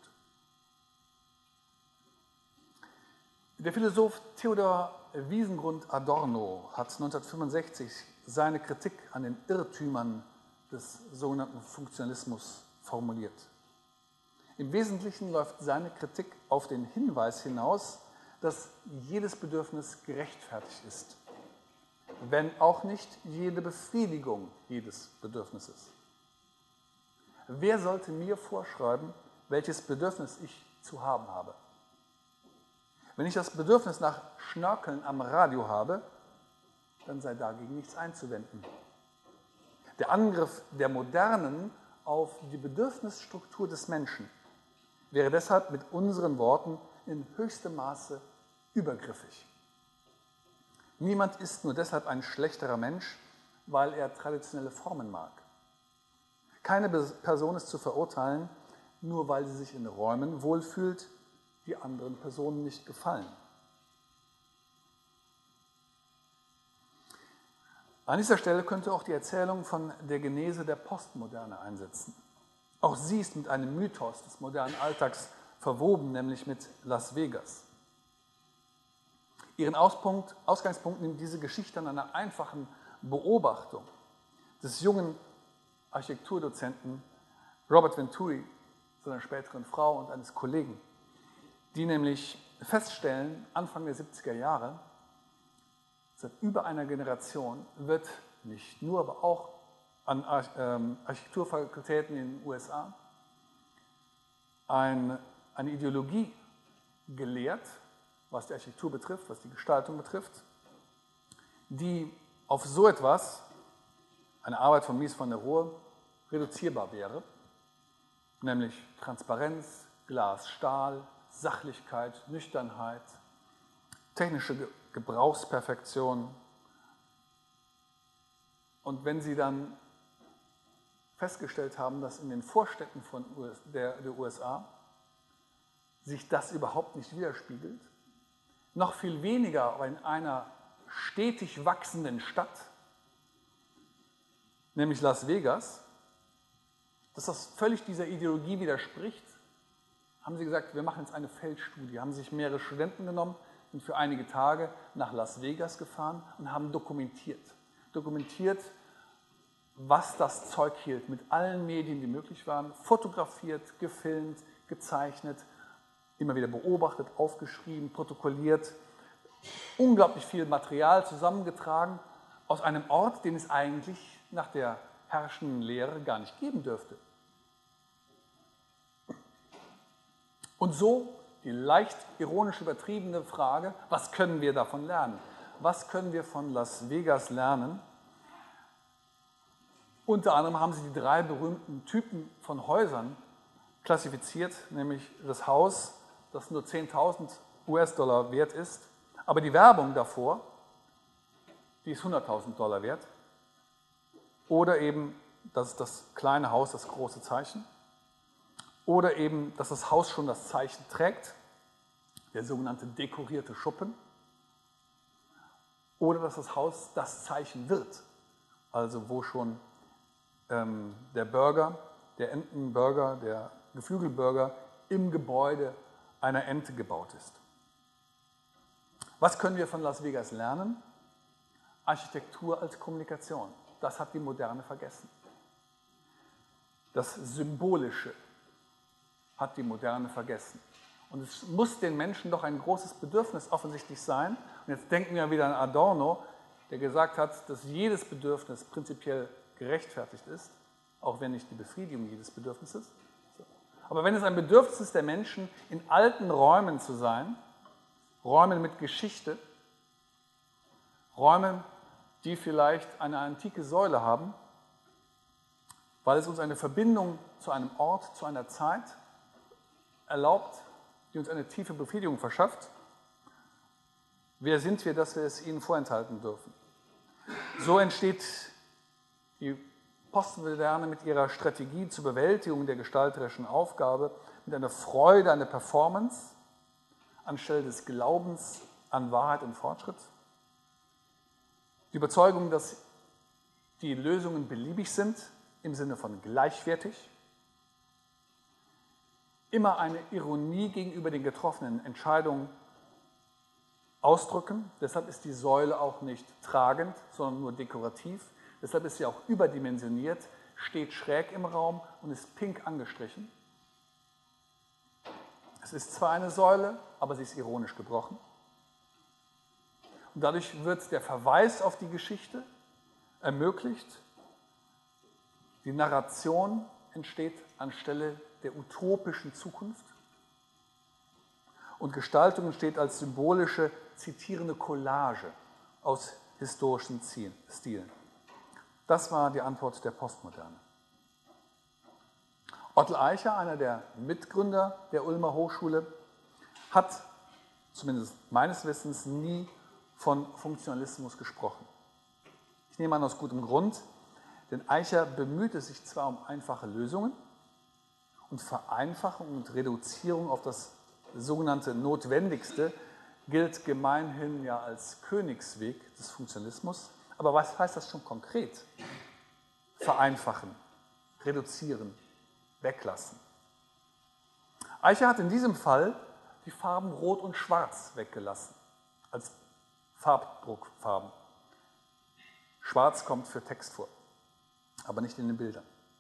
Der Philosoph Theodor Wiesengrund Adorno hat neunzehnhundertfünfundsechzig seine Kritik an den Irrtümern des sogenannten Funktionalismus formuliert. Im Wesentlichen läuft seine Kritik auf den Hinweis hinaus, dass jedes Bedürfnis gerechtfertigt ist, wenn auch nicht jede Befriedigung jedes Bedürfnisses. Wer sollte mir vorschreiben, welches Bedürfnis ich zu haben habe? Wenn ich das Bedürfnis nach Schnörkeln am Radio habe, dann sei dagegen nichts einzuwenden. Der Angriff der Modernen auf die Bedürfnisstruktur des Menschen wäre deshalb mit unseren Worten in höchstem Maße übergriffig. Niemand ist nur deshalb ein schlechterer Mensch, weil er traditionelle Formen mag. Keine Person ist zu verurteilen, nur weil sie sich in Räumen wohlfühlt, die anderen Personen nicht gefallen. An dieser Stelle könnte auch die Erzählung von der Genese der Postmoderne einsetzen. Auch sie ist mit einem Mythos des modernen Alltags verwoben, nämlich mit Las Vegas. Ihren Auspunkt, Ausgangspunkt nimmt diese Geschichte an einer einfachen Beobachtung des jungen Architekturdozenten Robert Venturi, seiner späteren Frau und eines Kollegen, die nämlich feststellen, Anfang der siebziger Jahre, seit über einer Generation wird nicht nur, aber auch an Architekturfakultäten in den U S A ein, eine Ideologie gelehrt, was die Architektur betrifft, was die Gestaltung betrifft, die auf so etwas, eine Arbeit von Mies van der Rohe, reduzierbar wäre, nämlich Transparenz, Glas, Stahl, Sachlichkeit, Nüchternheit, technische Gebrauchsperfektion. Und wenn Sie dann festgestellt haben, dass in den Vorstädten von der, der U S A sich das überhaupt nicht widerspiegelt, noch viel weniger aber in einer stetig wachsenden Stadt, nämlich Las Vegas, dass das völlig dieser Ideologie widerspricht, haben sie gesagt, wir machen jetzt eine Feldstudie, haben sich mehrere Studenten genommen, sind für einige Tage nach Las Vegas gefahren und haben dokumentiert. Dokumentiert, was das Zeug hielt, mit allen Medien, die möglich waren, fotografiert, gefilmt, gezeichnet, immer wieder beobachtet, aufgeschrieben, protokolliert, unglaublich viel Material zusammengetragen aus einem Ort, den es eigentlich nach der herrschenden Lehre gar nicht geben dürfte. Und so die leicht ironisch übertriebene Frage, was können wir davon lernen? Was können wir von Las Vegas lernen? Unter anderem haben sie die drei berühmten Typen von Häusern klassifiziert, nämlich das Haus, das nur zehntausend US-Dollar wert ist, aber die Werbung davor, die ist hunderttausend Dollar wert. Oder eben das, das kleine Haus, das große Zeichen. oder eben, dass das Haus schon das Zeichen trägt, der sogenannte dekorierte Schuppen, oder dass das Haus das Zeichen wird, also wo schon ähm, der Burger, der Entenburger, der Geflügelburger im Gebäude einer Ente gebaut ist. Was können wir von Las Vegas lernen? Architektur als Kommunikation. Das hat die Moderne vergessen. Das Symbolische hat die Moderne vergessen. Und es muss den Menschen doch ein großes Bedürfnis offensichtlich sein. Und jetzt denken wir wieder an Adorno, der gesagt hat, dass jedes Bedürfnis prinzipiell gerechtfertigt ist, auch wenn nicht die Befriedigung jedes Bedürfnisses. Aber wenn es ein Bedürfnis ist der Menschen, in alten Räumen zu sein, Räumen mit Geschichte, Räume, die vielleicht eine antike Säule haben, weil es uns eine Verbindung zu einem Ort, zu einer Zeit erlaubt, die uns eine tiefe Befriedigung verschafft. Wer sind wir, dass wir es ihnen vorenthalten dürfen? So entsteht die Postmoderne mit ihrer Strategie zur Bewältigung der gestalterischen Aufgabe mit einer Freude an der Performance anstelle des Glaubens an Wahrheit und Fortschritt. Die Überzeugung, dass die Lösungen beliebig sind im Sinne von gleichwertig. Immer eine Ironie gegenüber den getroffenen Entscheidungen ausdrücken. Deshalb ist die Säule auch nicht tragend, sondern nur dekorativ. Deshalb ist sie auch überdimensioniert, steht schräg im Raum und ist pink angestrichen. Es ist zwar eine Säule, aber sie ist ironisch gebrochen. Und dadurch wird der Verweis auf die Geschichte ermöglicht. Die Narration entsteht anstelle der utopischen Zukunft. Und Gestaltung entsteht als symbolische, zitierende Collage aus historischen Stilen. Das war die Antwort der Postmoderne. Otto Eicher, einer der Mitgründer der Ulmer Hochschule, hat, zumindest meines Wissens, nie von Funktionalismus gesprochen. Ich nehme an, aus gutem Grund, denn Eicher bemühte sich zwar um einfache Lösungen und Vereinfachung und Reduzierung auf das sogenannte Notwendigste gilt gemeinhin ja als Königsweg des Funktionalismus. Aber was heißt das schon konkret? Vereinfachen, reduzieren, weglassen. Eicher hat in diesem Fall die Farben Rot und Schwarz weggelassen, als Farbdruckfarben. Schwarz kommt für Text vor, aber nicht in den Bildern.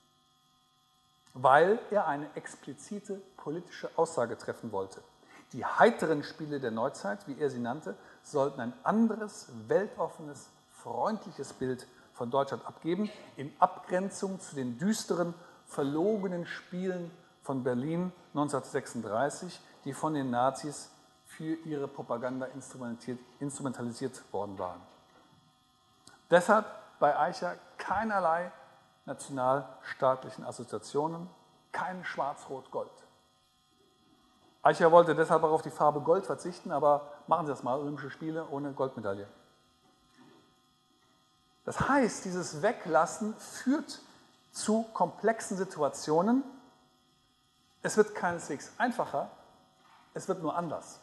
Weil er eine explizite politische Aussage treffen wollte. Die heiteren Spiele der Neuzeit, wie er sie nannte, sollten ein anderes, weltoffenes, freundliches Bild von Deutschland abgeben, in Abgrenzung zu den düsteren, verlogenen Spielen von Berlin neunzehnhundertsechsunddreißig, die von den Nazis für ihre Propaganda instrumentalisiert worden waren. Deshalb bei Eicher keinerlei nationalstaatlichen Assoziationen, kein Schwarz-Rot-Gold. Eicher wollte deshalb auch auf die Farbe Gold verzichten, aber machen Sie das mal, Olympische Spiele ohne Goldmedaille. Das heißt, dieses Weglassen führt zu komplexen Situationen. Es wird keineswegs einfacher, es wird nur anders.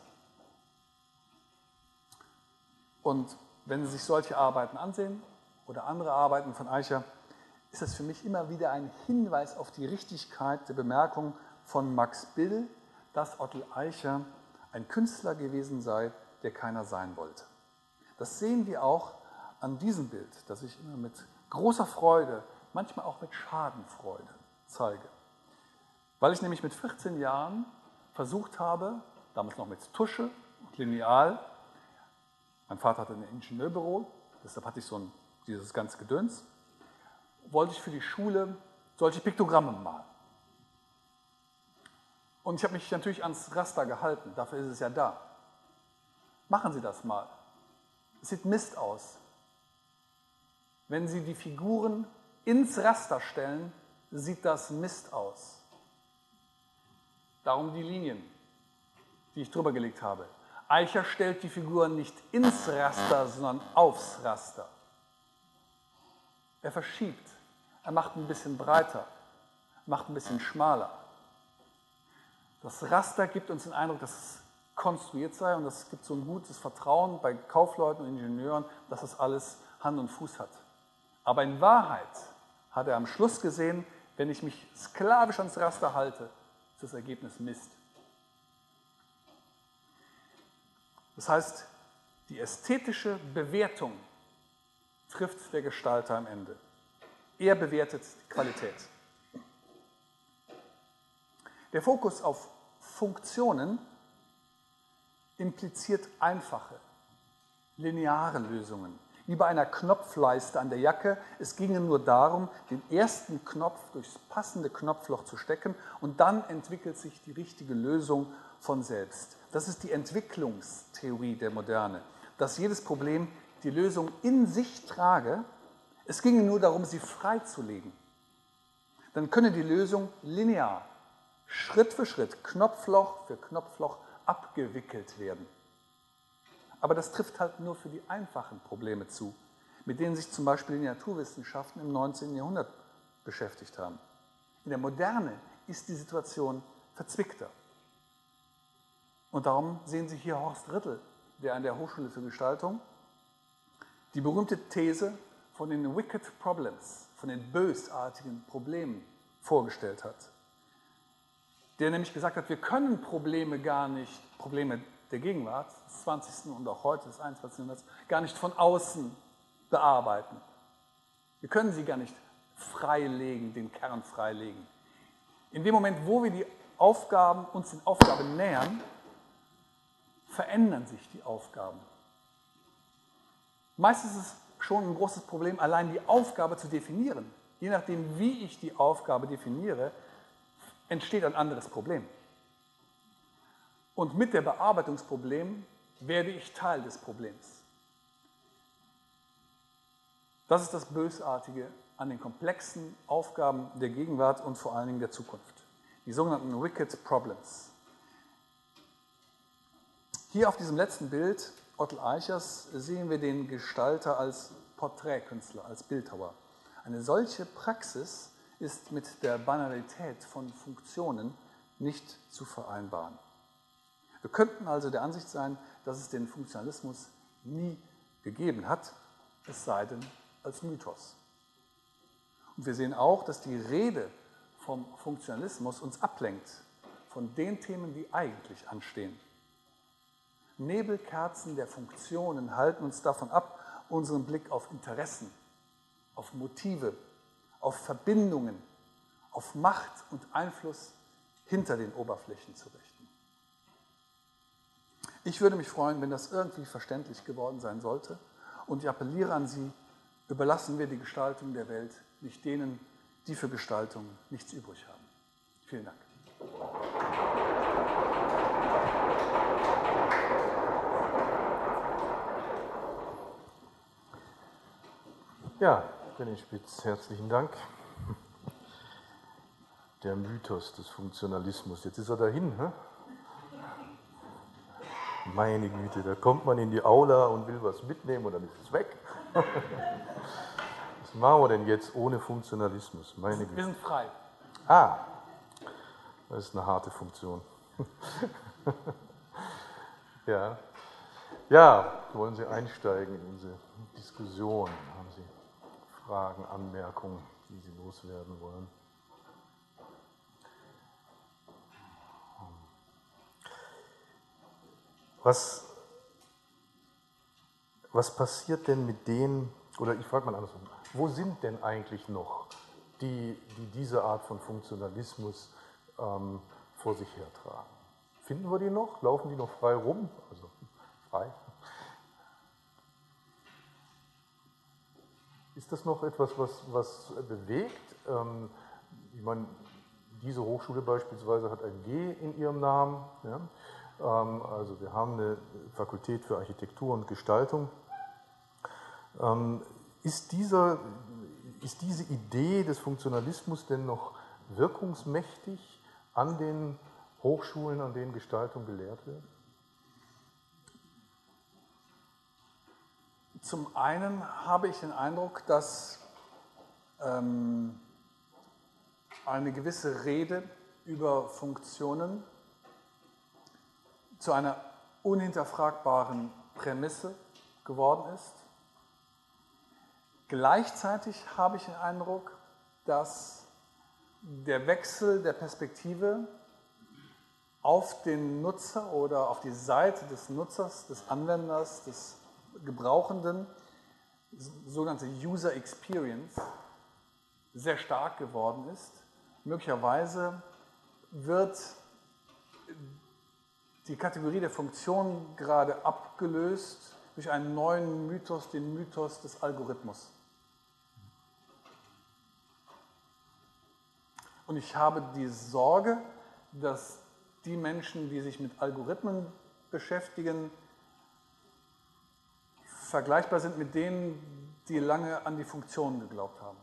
Und wenn Sie sich solche Arbeiten ansehen oder andere Arbeiten von Eicher, ist das für mich immer wieder ein Hinweis auf die Richtigkeit der Bemerkung von Max Bill, dass Otto Eicher ein Künstler gewesen sei, der keiner sein wollte. Das sehen wir auch an diesem Bild, das ich immer mit großer Freude, manchmal auch mit Schadenfreude zeige. Weil ich nämlich mit vierzehn Jahren versucht habe, damals noch mit Tusche und Lineal, mein Vater hatte ein Ingenieurbüro, deshalb hatte ich so ein, dieses ganze Gedöns, wollte ich für die Schule solche Piktogramme malen. Und ich habe mich natürlich ans Raster gehalten, dafür ist es ja da. Machen Sie das mal. Es sieht Mist aus. Wenn Sie die Figuren ins Raster stellen, sieht das Mist aus. Darum die Linien, die ich drüber gelegt habe. Eicher stellt die Figuren nicht ins Raster, sondern aufs Raster. Er verschiebt, er macht ein bisschen breiter, macht ein bisschen schmaler. Das Raster gibt uns den Eindruck, dass es konstruiert sei und es gibt so ein gutes Vertrauen bei Kaufleuten und Ingenieuren, dass das alles Hand und Fuß hat. Aber in Wahrheit hat er am Schluss gesehen, wenn ich mich sklavisch ans Raster halte, ist das Ergebnis Mist. Das heißt, die ästhetische Bewertung trifft der Gestalter am Ende. Er bewertet die Qualität. Der Fokus auf Funktionen impliziert einfache, lineare Lösungen. Wie bei einer Knopfleiste an der Jacke. Es ginge nur darum, den ersten Knopf durchs passende Knopfloch zu stecken und dann entwickelt sich die richtige Lösung von selbst. Das ist die Entwicklungstheorie der Moderne, dass jedes Problem die Lösung in sich trage. Es ginge nur darum, sie freizulegen. Dann könne die Lösung linear, Schritt für Schritt, Knopfloch für Knopfloch abgewickelt werden. Aber das trifft halt nur für die einfachen Probleme zu, mit denen sich zum Beispiel die Naturwissenschaften im neunzehnten Jahrhundert beschäftigt haben. In der Moderne ist die Situation verzwickter. Und darum sehen Sie hier Horst Rittel, der an der Hochschule für Gestaltung die berühmte These von den Wicked Problems, von den bösartigen Problemen vorgestellt hat. Der nämlich gesagt hat, wir können Probleme gar nicht, Probleme der Gegenwart, des zwanzigsten und auch heute des einundzwanzigsten Jahrhunderts, gar nicht von außen bearbeiten. Wir können sie gar nicht freilegen, den Kern freilegen. In dem Moment, wo wir die Aufgaben, uns den Aufgaben nähern, verändern sich die Aufgaben. Meistens ist es schon ein großes Problem, allein die Aufgabe zu definieren. Je nachdem, wie ich die Aufgabe definiere, entsteht ein anderes Problem. Und mit der Bearbeitungsproblem werde ich Teil des Problems. Das ist das Bösartige an den komplexen Aufgaben der Gegenwart und vor allen Dingen der Zukunft. Die sogenannten Wicked Problems. Hier auf diesem letzten Bild, Otto Eichers, sehen wir den Gestalter als Porträtkünstler, als Bildhauer. Eine solche Praxis ist mit der Banalität von Funktionen nicht zu vereinbaren. Wir könnten also der Ansicht sein, dass es den Funktionalismus nie gegeben hat, es sei denn als Mythos. Und wir sehen auch, dass die Rede vom Funktionalismus uns ablenkt von den Themen, die eigentlich anstehen. Nebelkerzen der Funktionen halten uns davon ab, unseren Blick auf Interessen, auf Motive, auf Verbindungen, auf Macht und Einfluss hinter den Oberflächen zu richten. Ich würde mich freuen, wenn das irgendwie verständlich geworden sein sollte und ich appelliere an Sie, überlassen wir die Gestaltung der Welt nicht denen, die für Gestaltung nichts übrig haben. Vielen Dank. Ja, René Spitz, herzlichen Dank. Der Mythos des Funktionalismus. Jetzt ist er dahin. Hä? Meine Güte, da kommt man in die Aula und will was mitnehmen und dann ist es weg. Was machen wir denn jetzt ohne Funktionalismus? Meine Güte. Wir sind frei. Ah, das ist eine harte Funktion. Ja. Ja, wollen Sie einsteigen in unsere Diskussion? Haben Sie Fragen, Anmerkungen, die Sie loswerden wollen? Was, was passiert denn mit denen, oder ich frage mal andersrum, wo sind denn eigentlich noch die, die diese Art von Funktionalismus ähm, vor sich hertragen? Finden wir die noch? Laufen die noch frei rum? Also frei. Ist das noch etwas, was, was bewegt? Ähm, ich meine, diese Hochschule beispielsweise hat ein G in ihrem Namen. Ja? Ähm, also wir haben eine Fakultät für Architektur und Gestaltung. Ähm, ist, dieser, ist diese Idee des Funktionalismus denn noch wirkungsmächtig an den Hochschulen, an denen Gestaltung gelehrt wird? Zum einen habe ich den Eindruck, dass ähm, eine gewisse Rede über Funktionen zu einer unhinterfragbaren Prämisse geworden ist. Gleichzeitig habe ich den Eindruck, dass der Wechsel der Perspektive auf den Nutzer oder auf die Seite des Nutzers, des Anwenders, des Gebrauchenden, sogenannte User Experience, sehr stark geworden ist. Möglicherweise wird die Kategorie der Funktion gerade abgelöst durch einen neuen Mythos, den Mythos des Algorithmus. Und ich habe die Sorge, dass die Menschen, die sich mit Algorithmen beschäftigen, vergleichbar sind mit denen, die lange an die Funktionen geglaubt haben.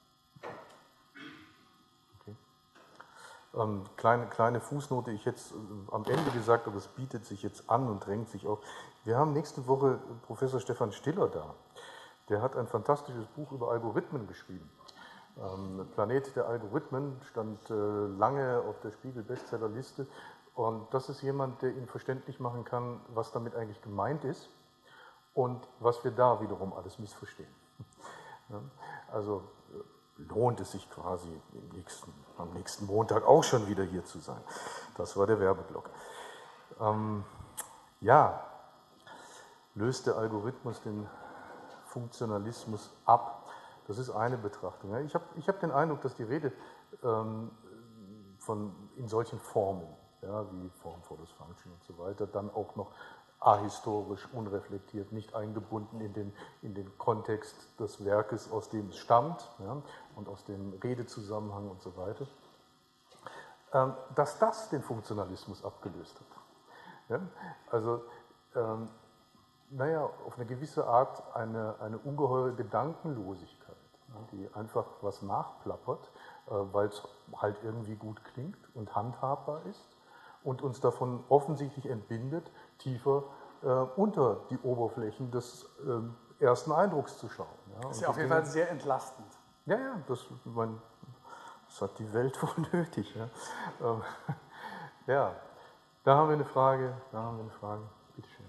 Okay. Ähm, kleine, kleine Fußnote, ich hätte es am Ende gesagt, aber es bietet sich jetzt an und drängt sich auf. Wir haben nächste Woche Professor Stefan Stiller da. Der hat ein fantastisches Buch über Algorithmen geschrieben. Ähm, Planet der Algorithmen stand äh, lange auf der Spiegel-Bestsellerliste. Und das ist jemand, der Ihnen verständlich machen kann, was damit eigentlich gemeint ist und was wir da wiederum alles missverstehen. Ja, also äh, lohnt es sich quasi im nächsten, am nächsten Montag auch schon wieder hier zu sein. Das war der Werbeblock. Ähm, ja, löst der Algorithmus den Funktionalismus ab? Das ist eine Betrachtung. Ich habe ich hab den Eindruck, dass die Rede ähm, von, in solchen Formen, ja, wie Form follows Function und so weiter, dann auch noch ahistorisch, unreflektiert, nicht eingebunden in den, in den Kontext des Werkes, aus dem es stammt, ja, und aus dem Redezusammenhang und so weiter, ähm, dass das den Funktionalismus abgelöst hat. Ja? Also, ähm, naja, auf eine gewisse Art eine, eine ungeheure Gedankenlosigkeit, ja, die einfach was nachplappert, äh, weil es halt irgendwie gut klingt und handhabbar ist und uns davon offensichtlich entbindet, tiefer äh, unter die Oberflächen des äh, ersten Eindrucks zu schauen. Ja. Das ist ja auf jeden Fall sehr entlastend. Ja, ja, das, mein, das hat die Welt wohl nötig. Ja. Ähm, ja, da haben wir eine Frage, da haben wir eine Frage. Bitte schön.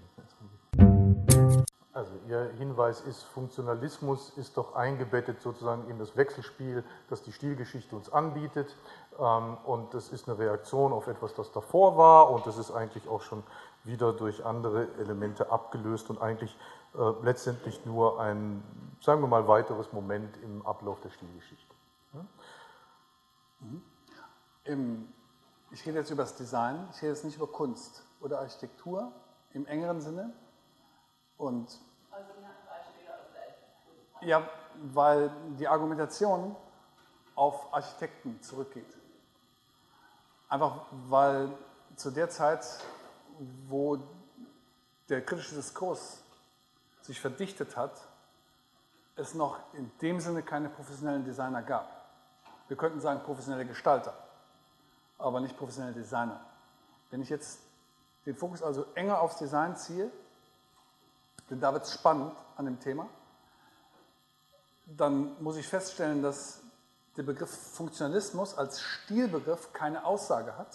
Also Ihr Hinweis ist, Funktionalismus ist doch eingebettet sozusagen in das Wechselspiel, das die Stilgeschichte uns anbietet, und das ist eine Reaktion auf etwas, das davor war, und das ist eigentlich auch schon wieder durch andere Elemente abgelöst und eigentlich äh, letztendlich nur ein, sagen wir mal, weiteres Moment im Ablauf der Stilgeschichte. Ja? Mhm. Im, ich rede jetzt über das Design, ich rede jetzt nicht über Kunst oder Architektur im engeren Sinne. Und also wir haben Beispiele aus welchen? ja, weil die Argumentation auf Architekten zurückgeht. Einfach weil zu der Zeit, wo der kritische Diskurs sich verdichtet hat, es noch in dem Sinne keine professionellen Designer gab. Wir könnten sagen professionelle Gestalter, aber nicht professionelle Designer. Wenn ich jetzt den Fokus also enger aufs Design ziehe, denn da wird es spannend an dem Thema, dann muss ich feststellen, dass der Begriff Funktionalismus als Stilbegriff keine Aussage hat.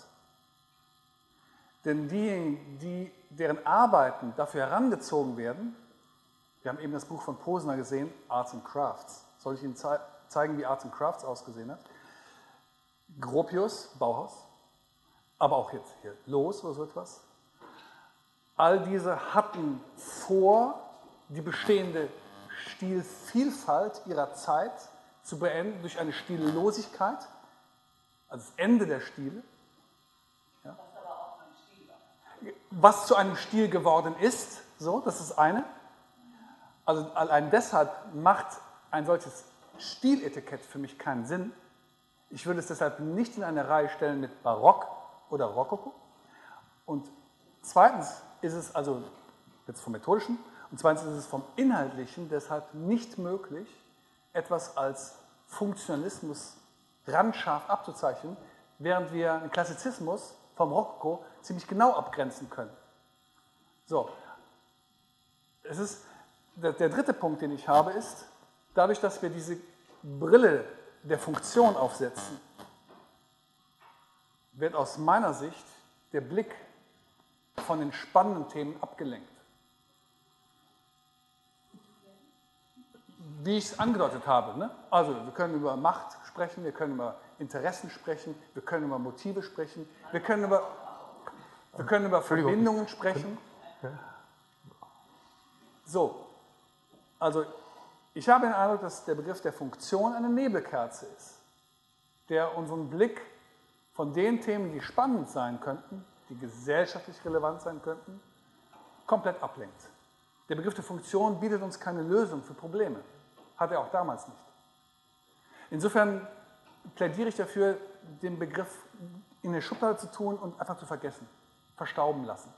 Denn diejenigen, die, deren Arbeiten dafür herangezogen werden, wir haben eben das Buch von Posner gesehen, Arts and Crafts. Soll ich Ihnen zei zeigen, wie Arts and Crafts ausgesehen hat? Gropius, Bauhaus, aber auch jetzt hier Loos oder so etwas. All diese hatten vor, die bestehende Stilvielfalt ihrer Zeit zu beenden durch eine Stillosigkeit, also das Ende der Stile. Ja. Was aber auch ein Stil war. Was zu einem Stil geworden ist, so, das ist eine. Also allein deshalb macht ein solches Stiletikett für mich keinen Sinn. Ich würde es deshalb nicht in eine Reihe stellen mit Barock oder Rokoko. Und zweitens ist es also jetzt vom Methodischen und zweitens ist es vom Inhaltlichen deshalb nicht möglich, etwas als Funktionalismus randscharf abzuzeichnen, während wir den Klassizismus vom Rokoko ziemlich genau abgrenzen können. So, es ist, der, der dritte Punkt, den ich habe, ist, dadurch, dass wir diese Brille der Funktion aufsetzen, wird aus meiner Sicht der Blick von den spannenden Themen abgelenkt. Wie ich es angedeutet habe. Ne? Also wir können über Macht sprechen, wir können über Interessen sprechen, wir können über Motive sprechen, wir können über, wir können über Verbindungen sprechen. So, also ich habe den Eindruck, dass der Begriff der Funktion eine Nebelkerze ist, der unseren Blick von den Themen, die spannend sein könnten, die gesellschaftlich relevant sein könnten, komplett ablenkt. Der Begriff der Funktion bietet uns keine Lösung für Probleme. Hat er auch damals nicht. Insofern plädiere ich dafür, den Begriff in eine Schublade zu tun und einfach zu vergessen, verstauben lassen.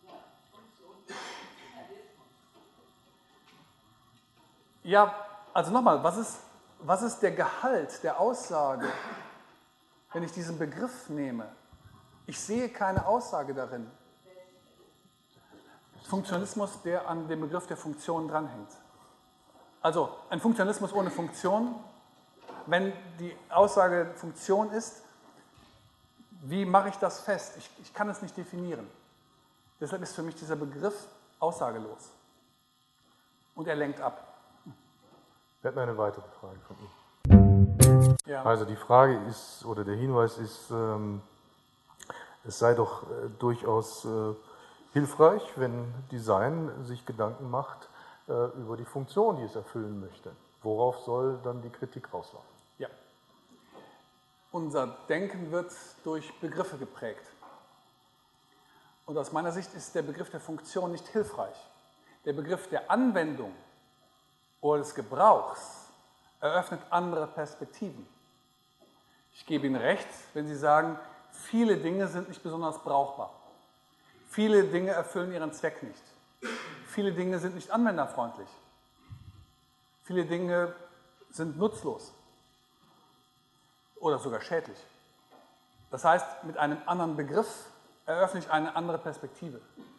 Ja, also nochmal, was ist, was ist der Gehalt der Aussage, wenn ich diesen Begriff nehme? Ich sehe keine Aussage darin. Funktionalismus, der an dem Begriff der Funktion dranhängt. Also ein Funktionalismus ohne Funktion, wenn die Aussage Funktion ist, wie mache ich das fest? Ich, ich kann es nicht definieren. Deshalb ist für mich dieser Begriff aussagelos. Und er lenkt ab. Wir hatten eine weitere Frage von Ihnen. Ja. Also die Frage ist, oder der Hinweis ist, ähm, es sei doch äh, durchaus äh, hilfreich, wenn Design sich Gedanken macht äh, über die Funktion, die es erfüllen möchte. Worauf soll dann die Kritik rauslaufen? Ja. Unser Denken wird durch Begriffe geprägt. Und aus meiner Sicht ist der Begriff der Funktion nicht hilfreich. Der Begriff der Anwendung oder des Gebrauchs eröffnet andere Perspektiven. Ich gebe Ihnen recht, wenn Sie sagen, viele Dinge sind nicht besonders brauchbar. Viele Dinge erfüllen ihren Zweck nicht. Viele Dinge sind nicht anwenderfreundlich. Viele Dinge sind nutzlos oder sogar schädlich. Das heißt, mit einem anderen Begriff eröffne ich eine andere Perspektive.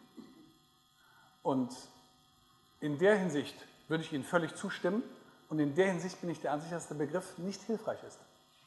Und in der Hinsicht würde ich Ihnen völlig zustimmen und in der Hinsicht bin ich der Ansicht, dass der Begriff nicht hilfreich ist.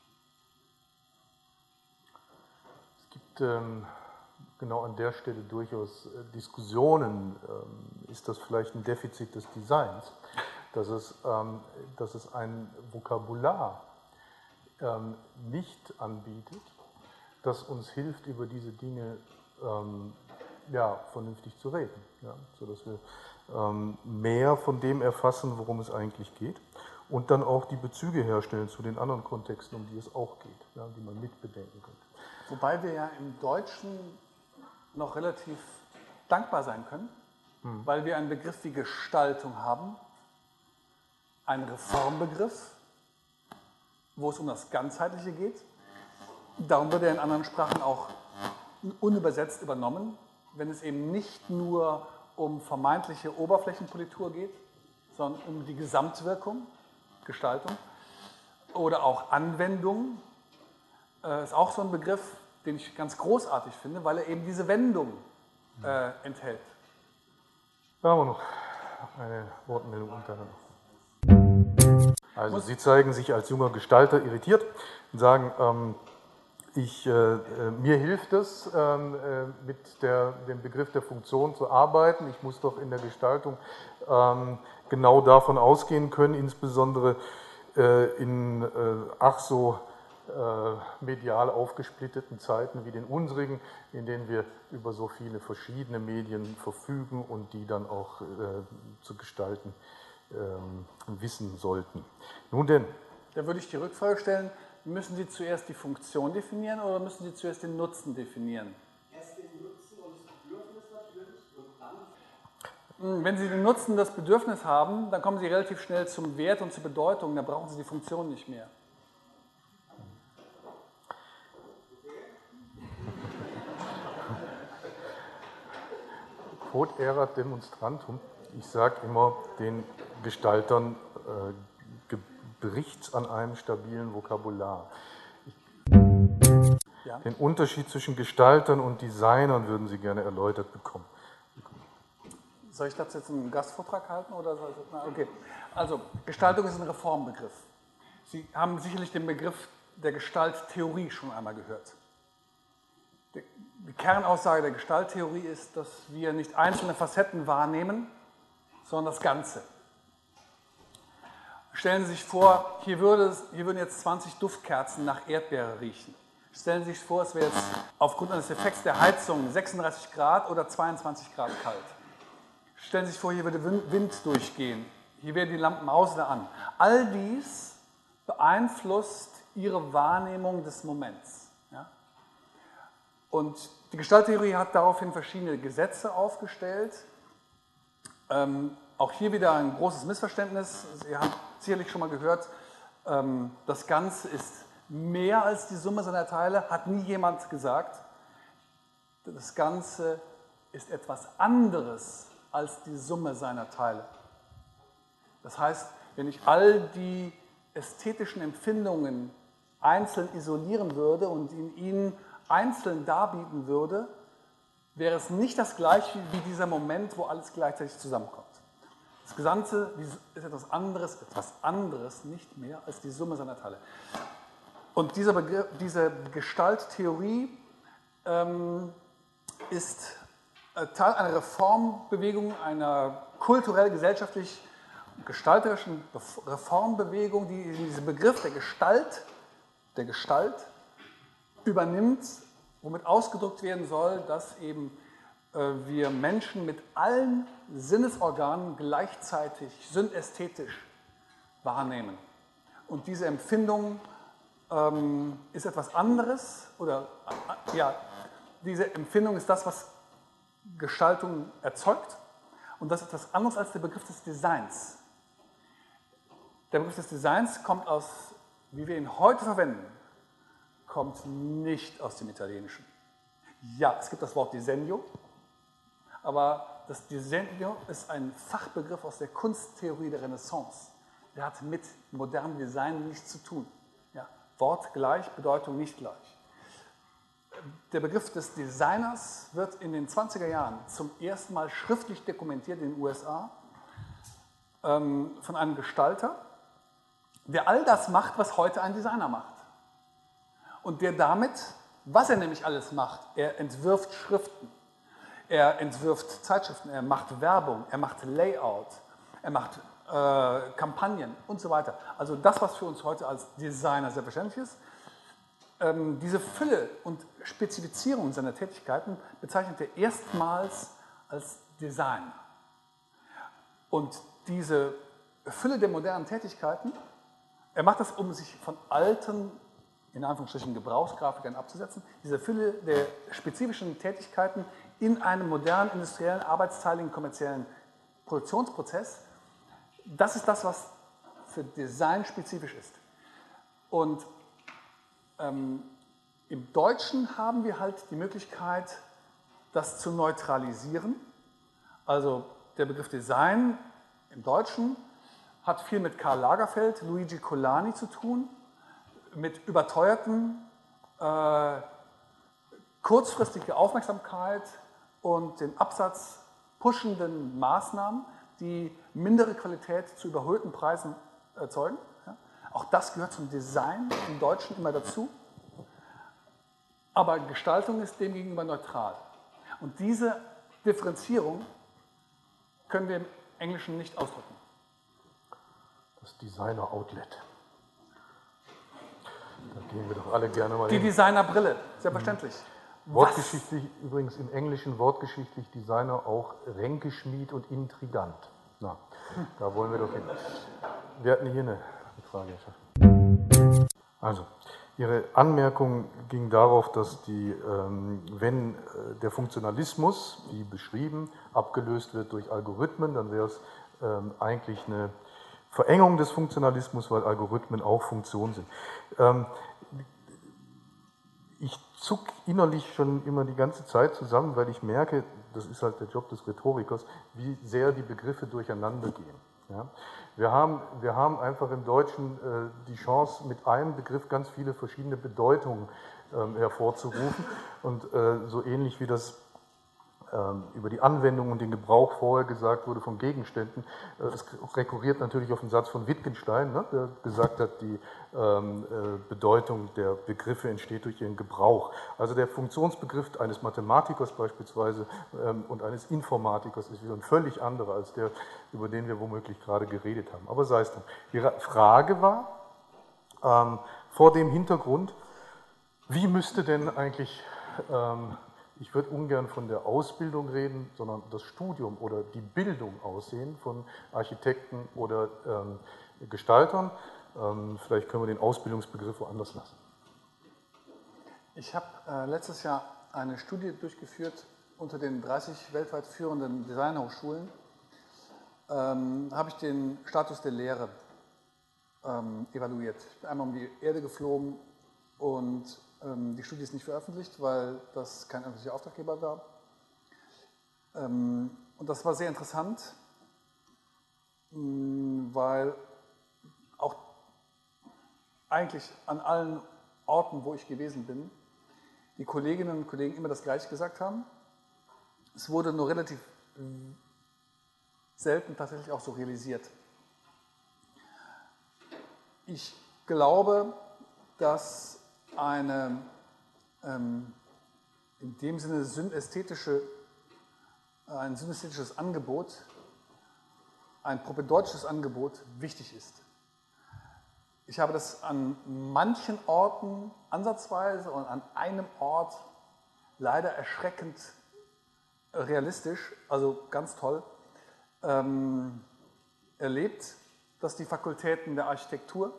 Es gibt ähm, genau an der Stelle durchaus äh, Diskussionen. Ähm, ist das vielleicht ein Defizit des Designs, dass es, ähm, dass es ein Vokabular ähm, nicht anbietet, das uns hilft, über diese Dinge ähm, ja, vernünftig zu reden, ja, sodass wir ähm, mehr von dem erfassen, worum es eigentlich geht und dann auch die Bezüge herstellen zu den anderen Kontexten, um die es auch geht, ja, die man mitbedenken könnte. Wobei wir ja im Deutschen noch relativ dankbar sein können, hm. weil wir einen Begriff wie Gestaltung haben, einen Reformbegriff, wo es um das Ganzheitliche geht. Darum wird er in anderen Sprachen auch unübersetzt übernommen, wenn es eben nicht nur um vermeintliche Oberflächenpolitur geht, sondern um die Gesamtwirkung, Gestaltung oder auch Anwendung. Äh, ist auch so ein Begriff, den ich ganz großartig finde, weil er eben diese Wendung äh, enthält. Da haben wir noch eine Wortmeldung untereinander. Also Muss Sie zeigen sich als junger Gestalter irritiert und sagen, ähm, ich, äh, mir hilft es, ähm, äh, mit der, dem Begriff der Funktion zu arbeiten. Ich muss doch in der Gestaltung ähm, genau davon ausgehen können, insbesondere äh, in äh, ach so äh, medial aufgesplitteten Zeiten wie den unsrigen, in denen wir über so viele verschiedene Medien verfügen und die dann auch äh, zu gestalten äh, wissen sollten. Nun denn. Da würde ich die Rückfrage stellen, müssen Sie zuerst die Funktion definieren oder müssen Sie zuerst den Nutzen definieren? Erst den Nutzen und das Bedürfnis natürlich und dann. Wenn Sie den Nutzen und das Bedürfnis haben, dann kommen Sie relativ schnell zum Wert und zur Bedeutung, da brauchen Sie die Funktion nicht mehr. Quod erat demonstrantum. Ich sage immer den Gestaltern, äh, bricht an einem stabilen Vokabular. Ich, ja. Den Unterschied zwischen Gestaltern und Designern würden Sie gerne erläutert bekommen. Soll ich dazu jetzt einen Gastvortrag halten? Oder soll ich, na, okay. Also, Gestaltung ist ein Reformbegriff. Sie haben sicherlich den Begriff der Gestalttheorie schon einmal gehört. Die Kernaussage der Gestalttheorie ist, dass wir nicht einzelne Facetten wahrnehmen, sondern das Ganze. Stellen Sie sich vor, hier, würde, hier würden jetzt zwanzig Duftkerzen nach Erdbeere riechen. Stellen Sie sich vor, es wäre jetzt aufgrund eines Effekts der Heizung sechsunddreißig Grad oder zweiundzwanzig Grad kalt. Stellen Sie sich vor, hier würde Wind durchgehen. Hier werden die Lampen aus oder an. All dies beeinflusst Ihre Wahrnehmung des Moments. Ja? Und die Gestalttheorie hat daraufhin verschiedene Gesetze aufgestellt. Ähm, auch hier wieder ein großes Missverständnis. Sie haben sicherlich schon mal gehört, ähm, das Ganze ist mehr als die Summe seiner Teile, hat nie jemand gesagt. Das Ganze ist etwas anderes als die Summe seiner Teile. Das heißt, wenn ich all die ästhetischen Empfindungen einzeln isolieren würde und in ihnen einzeln darbieten würde, wäre es nicht das gleiche wie dieser Moment, wo alles gleichzeitig zusammenkommt. Das Gesamte ist etwas anderes, etwas anderes, nicht mehr als die Summe seiner Teile. Und dieser Begriff, diese Gestalttheorie ähm, ist Teil einer Reformbewegung, einer kulturell-gesellschaftlich gestalterischen Reformbewegung, die diesen Begriff der Gestalt, der Gestalt übernimmt, womit ausgedrückt werden soll, dass eben äh, wir Menschen mit allen Sinnesorganen gleichzeitig synästhetisch wahrnehmen. Und diese Empfindung ähm, ist etwas anderes, oder äh, ja, diese Empfindung ist das, was Gestaltung erzeugt, und das ist etwas anderes als der Begriff des Designs. Der Begriff des Designs kommt aus, wie wir ihn heute verwenden, kommt nicht aus dem Italienischen. Ja, es gibt das Wort Disegno, aber das Disegno ist ein Fachbegriff aus der Kunsttheorie der Renaissance. Der hat mit modernem Design nichts zu tun. Ja, Wort gleich, Bedeutung nicht gleich. Der Begriff des Designers wird in den zwanziger Jahren zum ersten Mal schriftlich dokumentiert in den U S A ähm, von einem Gestalter, der all das macht, was heute ein Designer macht. Und der damit, was er nämlich alles macht, er entwirft Schriften, er entwirft Zeitschriften, er macht Werbung, er macht Layout, er macht äh, Kampagnen und so weiter. Also das, was für uns heute als Designer selbstverständlich ist. Ähm, diese Fülle und Spezifizierung seiner Tätigkeiten bezeichnet er erstmals als Design. Und diese Fülle der modernen Tätigkeiten, er macht das, um sich von alten, in Anführungsstrichen Gebrauchsgrafikern abzusetzen, diese Fülle der spezifischen Tätigkeiten in einem modernen, industriellen, arbeitsteiligen, kommerziellen Produktionsprozess, das ist das, was für Design spezifisch ist. Und ähm, im Deutschen haben wir halt die Möglichkeit, das zu neutralisieren. Also der Begriff Design im Deutschen hat viel mit Karl Lagerfeld, Luigi Colani zu tun, mit überteuerten, äh, kurzfristige Aufmerksamkeit und den Absatz pushenden Maßnahmen, die mindere Qualität zu überhöhten Preisen erzeugen. Ja. Auch das gehört zum Design im Deutschen immer dazu. Aber Gestaltung ist demgegenüber neutral. Und diese Differenzierung können wir im Englischen nicht ausdrücken. Das Designer-Outlet. Da gehen wir doch alle gerne mal Die hin. Designerbrille, selbstverständlich. Mhm. Wortgeschichtlich, übrigens im Englischen wortgeschichtlich Designer auch Ränkeschmied und Intrigant. Na, hm. Da wollen wir doch hin. Wir hatten hier eine Frage. Also, Ihre Anmerkung ging darauf, dass die, ähm, wenn der Funktionalismus, wie beschrieben, abgelöst wird durch Algorithmen, dann wäre es ähm, eigentlich eine Verengung des Funktionalismus, weil Algorithmen auch Funktionen sind. Ähm, ich zuck innerlich schon immer die ganze Zeit zusammen, weil ich merke, das ist halt der Job des Rhetorikers, wie sehr die Begriffe durcheinander gehen. Ja? Wir haben, wir haben einfach im Deutschen äh, die Chance, mit einem Begriff ganz viele verschiedene Bedeutungen äh, hervorzurufen. Und äh, so ähnlich wie das ähm, über die Anwendung und den Gebrauch vorher gesagt wurde von Gegenständen. Äh, es rekurriert natürlich auf den Satz von Wittgenstein, ne, der gesagt hat, die ähm, äh, Bedeutung der Begriffe entsteht durch ihren Gebrauch. Also der Funktionsbegriff eines Mathematikers beispielsweise ähm, und eines Informatikers ist wieder ein völlig anderer als der, über den wir womöglich gerade geredet haben. Aber sei es drum. Die Frage war, ähm, vor dem Hintergrund, wie müsste denn eigentlich, ähm, ich würde ungern von der Ausbildung reden, sondern das Studium oder die Bildung aussehen von Architekten oder ähm, Gestaltern. Ähm, vielleicht können wir den Ausbildungsbegriff woanders lassen. Ich habe äh, letztes Jahr eine Studie durchgeführt unter den dreißig weltweit führenden Designhochschulen. Ähm, habe ich den Status der Lehre ähm, evaluiert. Ich bin einmal um die Erde geflogen und ähm, die Studie ist nicht veröffentlicht, weil das kein öffentlicher Auftraggeber war. Ähm, und das war sehr interessant, mh, weil auch eigentlich an allen Orten, wo ich gewesen bin, die Kolleginnen und Kollegen immer das Gleiche gesagt haben. Es wurde nur relativ selten tatsächlich auch so realisiert. Ich glaube, dass eine ähm, in dem Sinne synästhetische, ein synästhetisches Angebot, ein propedeutisches Angebot wichtig ist. Ich habe das an manchen Orten ansatzweise und an einem Ort leider erschreckend realistisch, also ganz toll, ähm, erlebt, dass die Fakultäten der Architektur,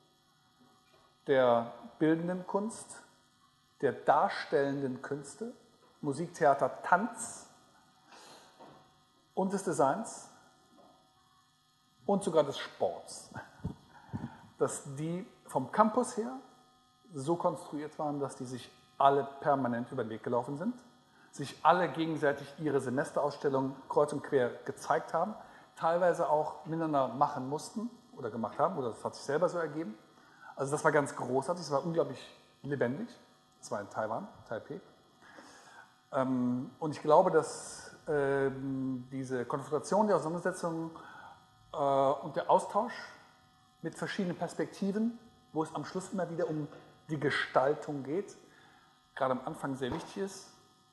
der bildenden Kunst, der darstellenden Künste, Musik, Theater, Tanz und des Designs und sogar des Sports, dass die vom Campus her so konstruiert waren, dass die sich alle permanent über den Weg gelaufen sind, sich alle gegenseitig ihre Semesterausstellungen kreuz und quer gezeigt haben, teilweise auch miteinander machen mussten oder gemacht haben, oder das hat sich selber so ergeben. Also das war ganz großartig, es war unglaublich lebendig. Das war in Taiwan, Taipei. Und ich glaube, dass diese Konfrontation, die Auseinandersetzung und der Austausch mit verschiedenen Perspektiven, wo es am Schluss immer wieder um die Gestaltung geht, gerade am Anfang sehr wichtig ist.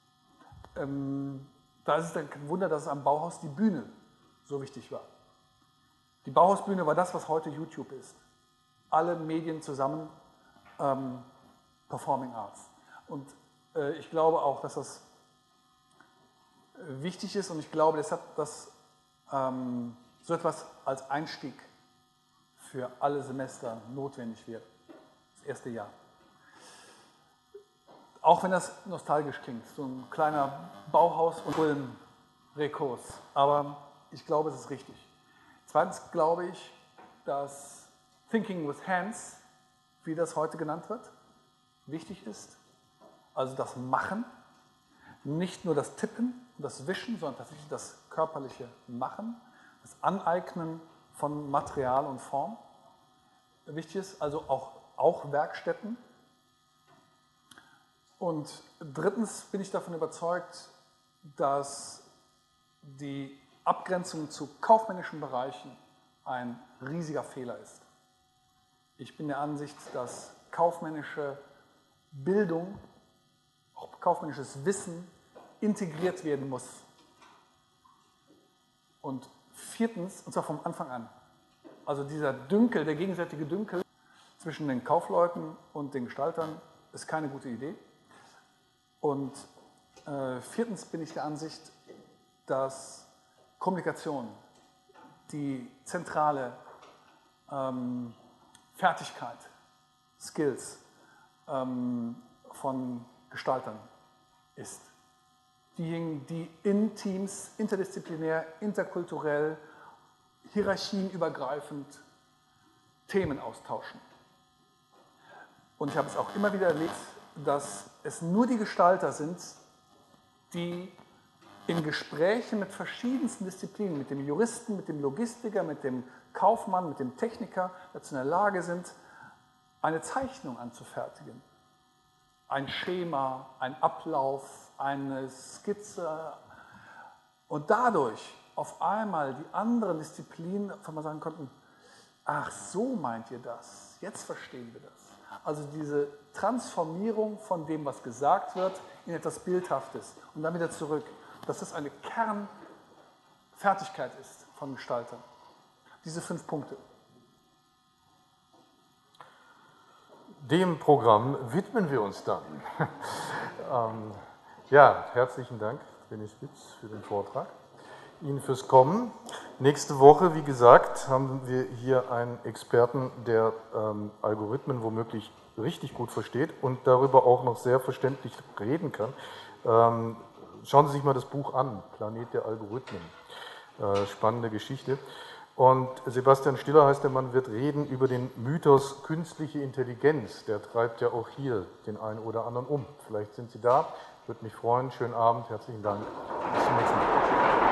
Da ist es dann kein Wunder, dass es am Bauhaus die Bühne so wichtig war. Die Bauhausbühne war das, was heute YouTube ist. Alle Medien zusammen, ähm, Performing Arts. Und äh, ich glaube auch, dass das wichtig ist und ich glaube deshalb, dass ähm, so etwas als Einstieg für alle Semester notwendig wäre. Das erste Jahr. Auch wenn das nostalgisch klingt, so ein kleiner Bauhaus und Ulm-Rekurs. Aber ich glaube, es ist richtig. Zweitens glaube ich, dass Thinking with Hands, wie das heute genannt wird, wichtig ist. Also das Machen, nicht nur das Tippen und das Wischen, sondern tatsächlich das körperliche Machen, das Aneignen von Material und Form. Wichtig ist also auch, auch Werkstätten. Und drittens bin ich davon überzeugt, dass die Abgrenzung zu kaufmännischen Bereichen ein riesiger Fehler ist. Ich bin der Ansicht, dass kaufmännische Bildung, auch kaufmännisches Wissen integriert werden muss. Und viertens, und zwar vom Anfang an, also dieser Dünkel, der gegenseitige Dünkel zwischen den Kaufleuten und den Gestaltern ist keine gute Idee. Und äh, viertens bin ich der Ansicht, dass Kommunikation die zentrale ähm, Fertigkeit, Skills ähm, von Gestaltern ist. Diejenigen, die in Teams interdisziplinär, interkulturell, hierarchienübergreifend Themen austauschen. Und ich habe es auch immer wieder erlebt, dass es nur die Gestalter sind, die in Gesprächen mit verschiedensten Disziplinen, mit dem Juristen, mit dem Logistiker, mit dem Kaufmann, mit dem Techniker, dazu in der Lage sind, eine Zeichnung anzufertigen. Ein Schema, ein Ablauf, eine Skizze, Und dadurch auf einmal die anderen Disziplinen auf einmal sagen konnten, ach, so meint ihr das, jetzt verstehen wir das. Also diese Transformierung von dem, was gesagt wird, in etwas Bildhaftes und dann wieder zurück, dass das eine Kernfertigkeit ist von Gestaltern. Diese fünf Punkte. Dem Programm widmen wir uns dann. ähm, ja, herzlichen Dank, René Spitz, für den Vortrag. Ihnen fürs Kommen. Nächste Woche, wie gesagt, haben wir hier einen Experten, der ähm, Algorithmen womöglich richtig gut versteht und darüber auch noch sehr verständlich reden kann. Ähm, schauen Sie sich mal das Buch an, Planet der Algorithmen. Äh, spannende Geschichte. Und Sebastian Stiller heißt der Mann, wird reden über den Mythos künstliche Intelligenz. Der treibt ja auch hier den einen oder anderen um. Vielleicht sind Sie da, würde mich freuen. Schönen Abend, herzlichen Dank. Bis zum nächsten Mal.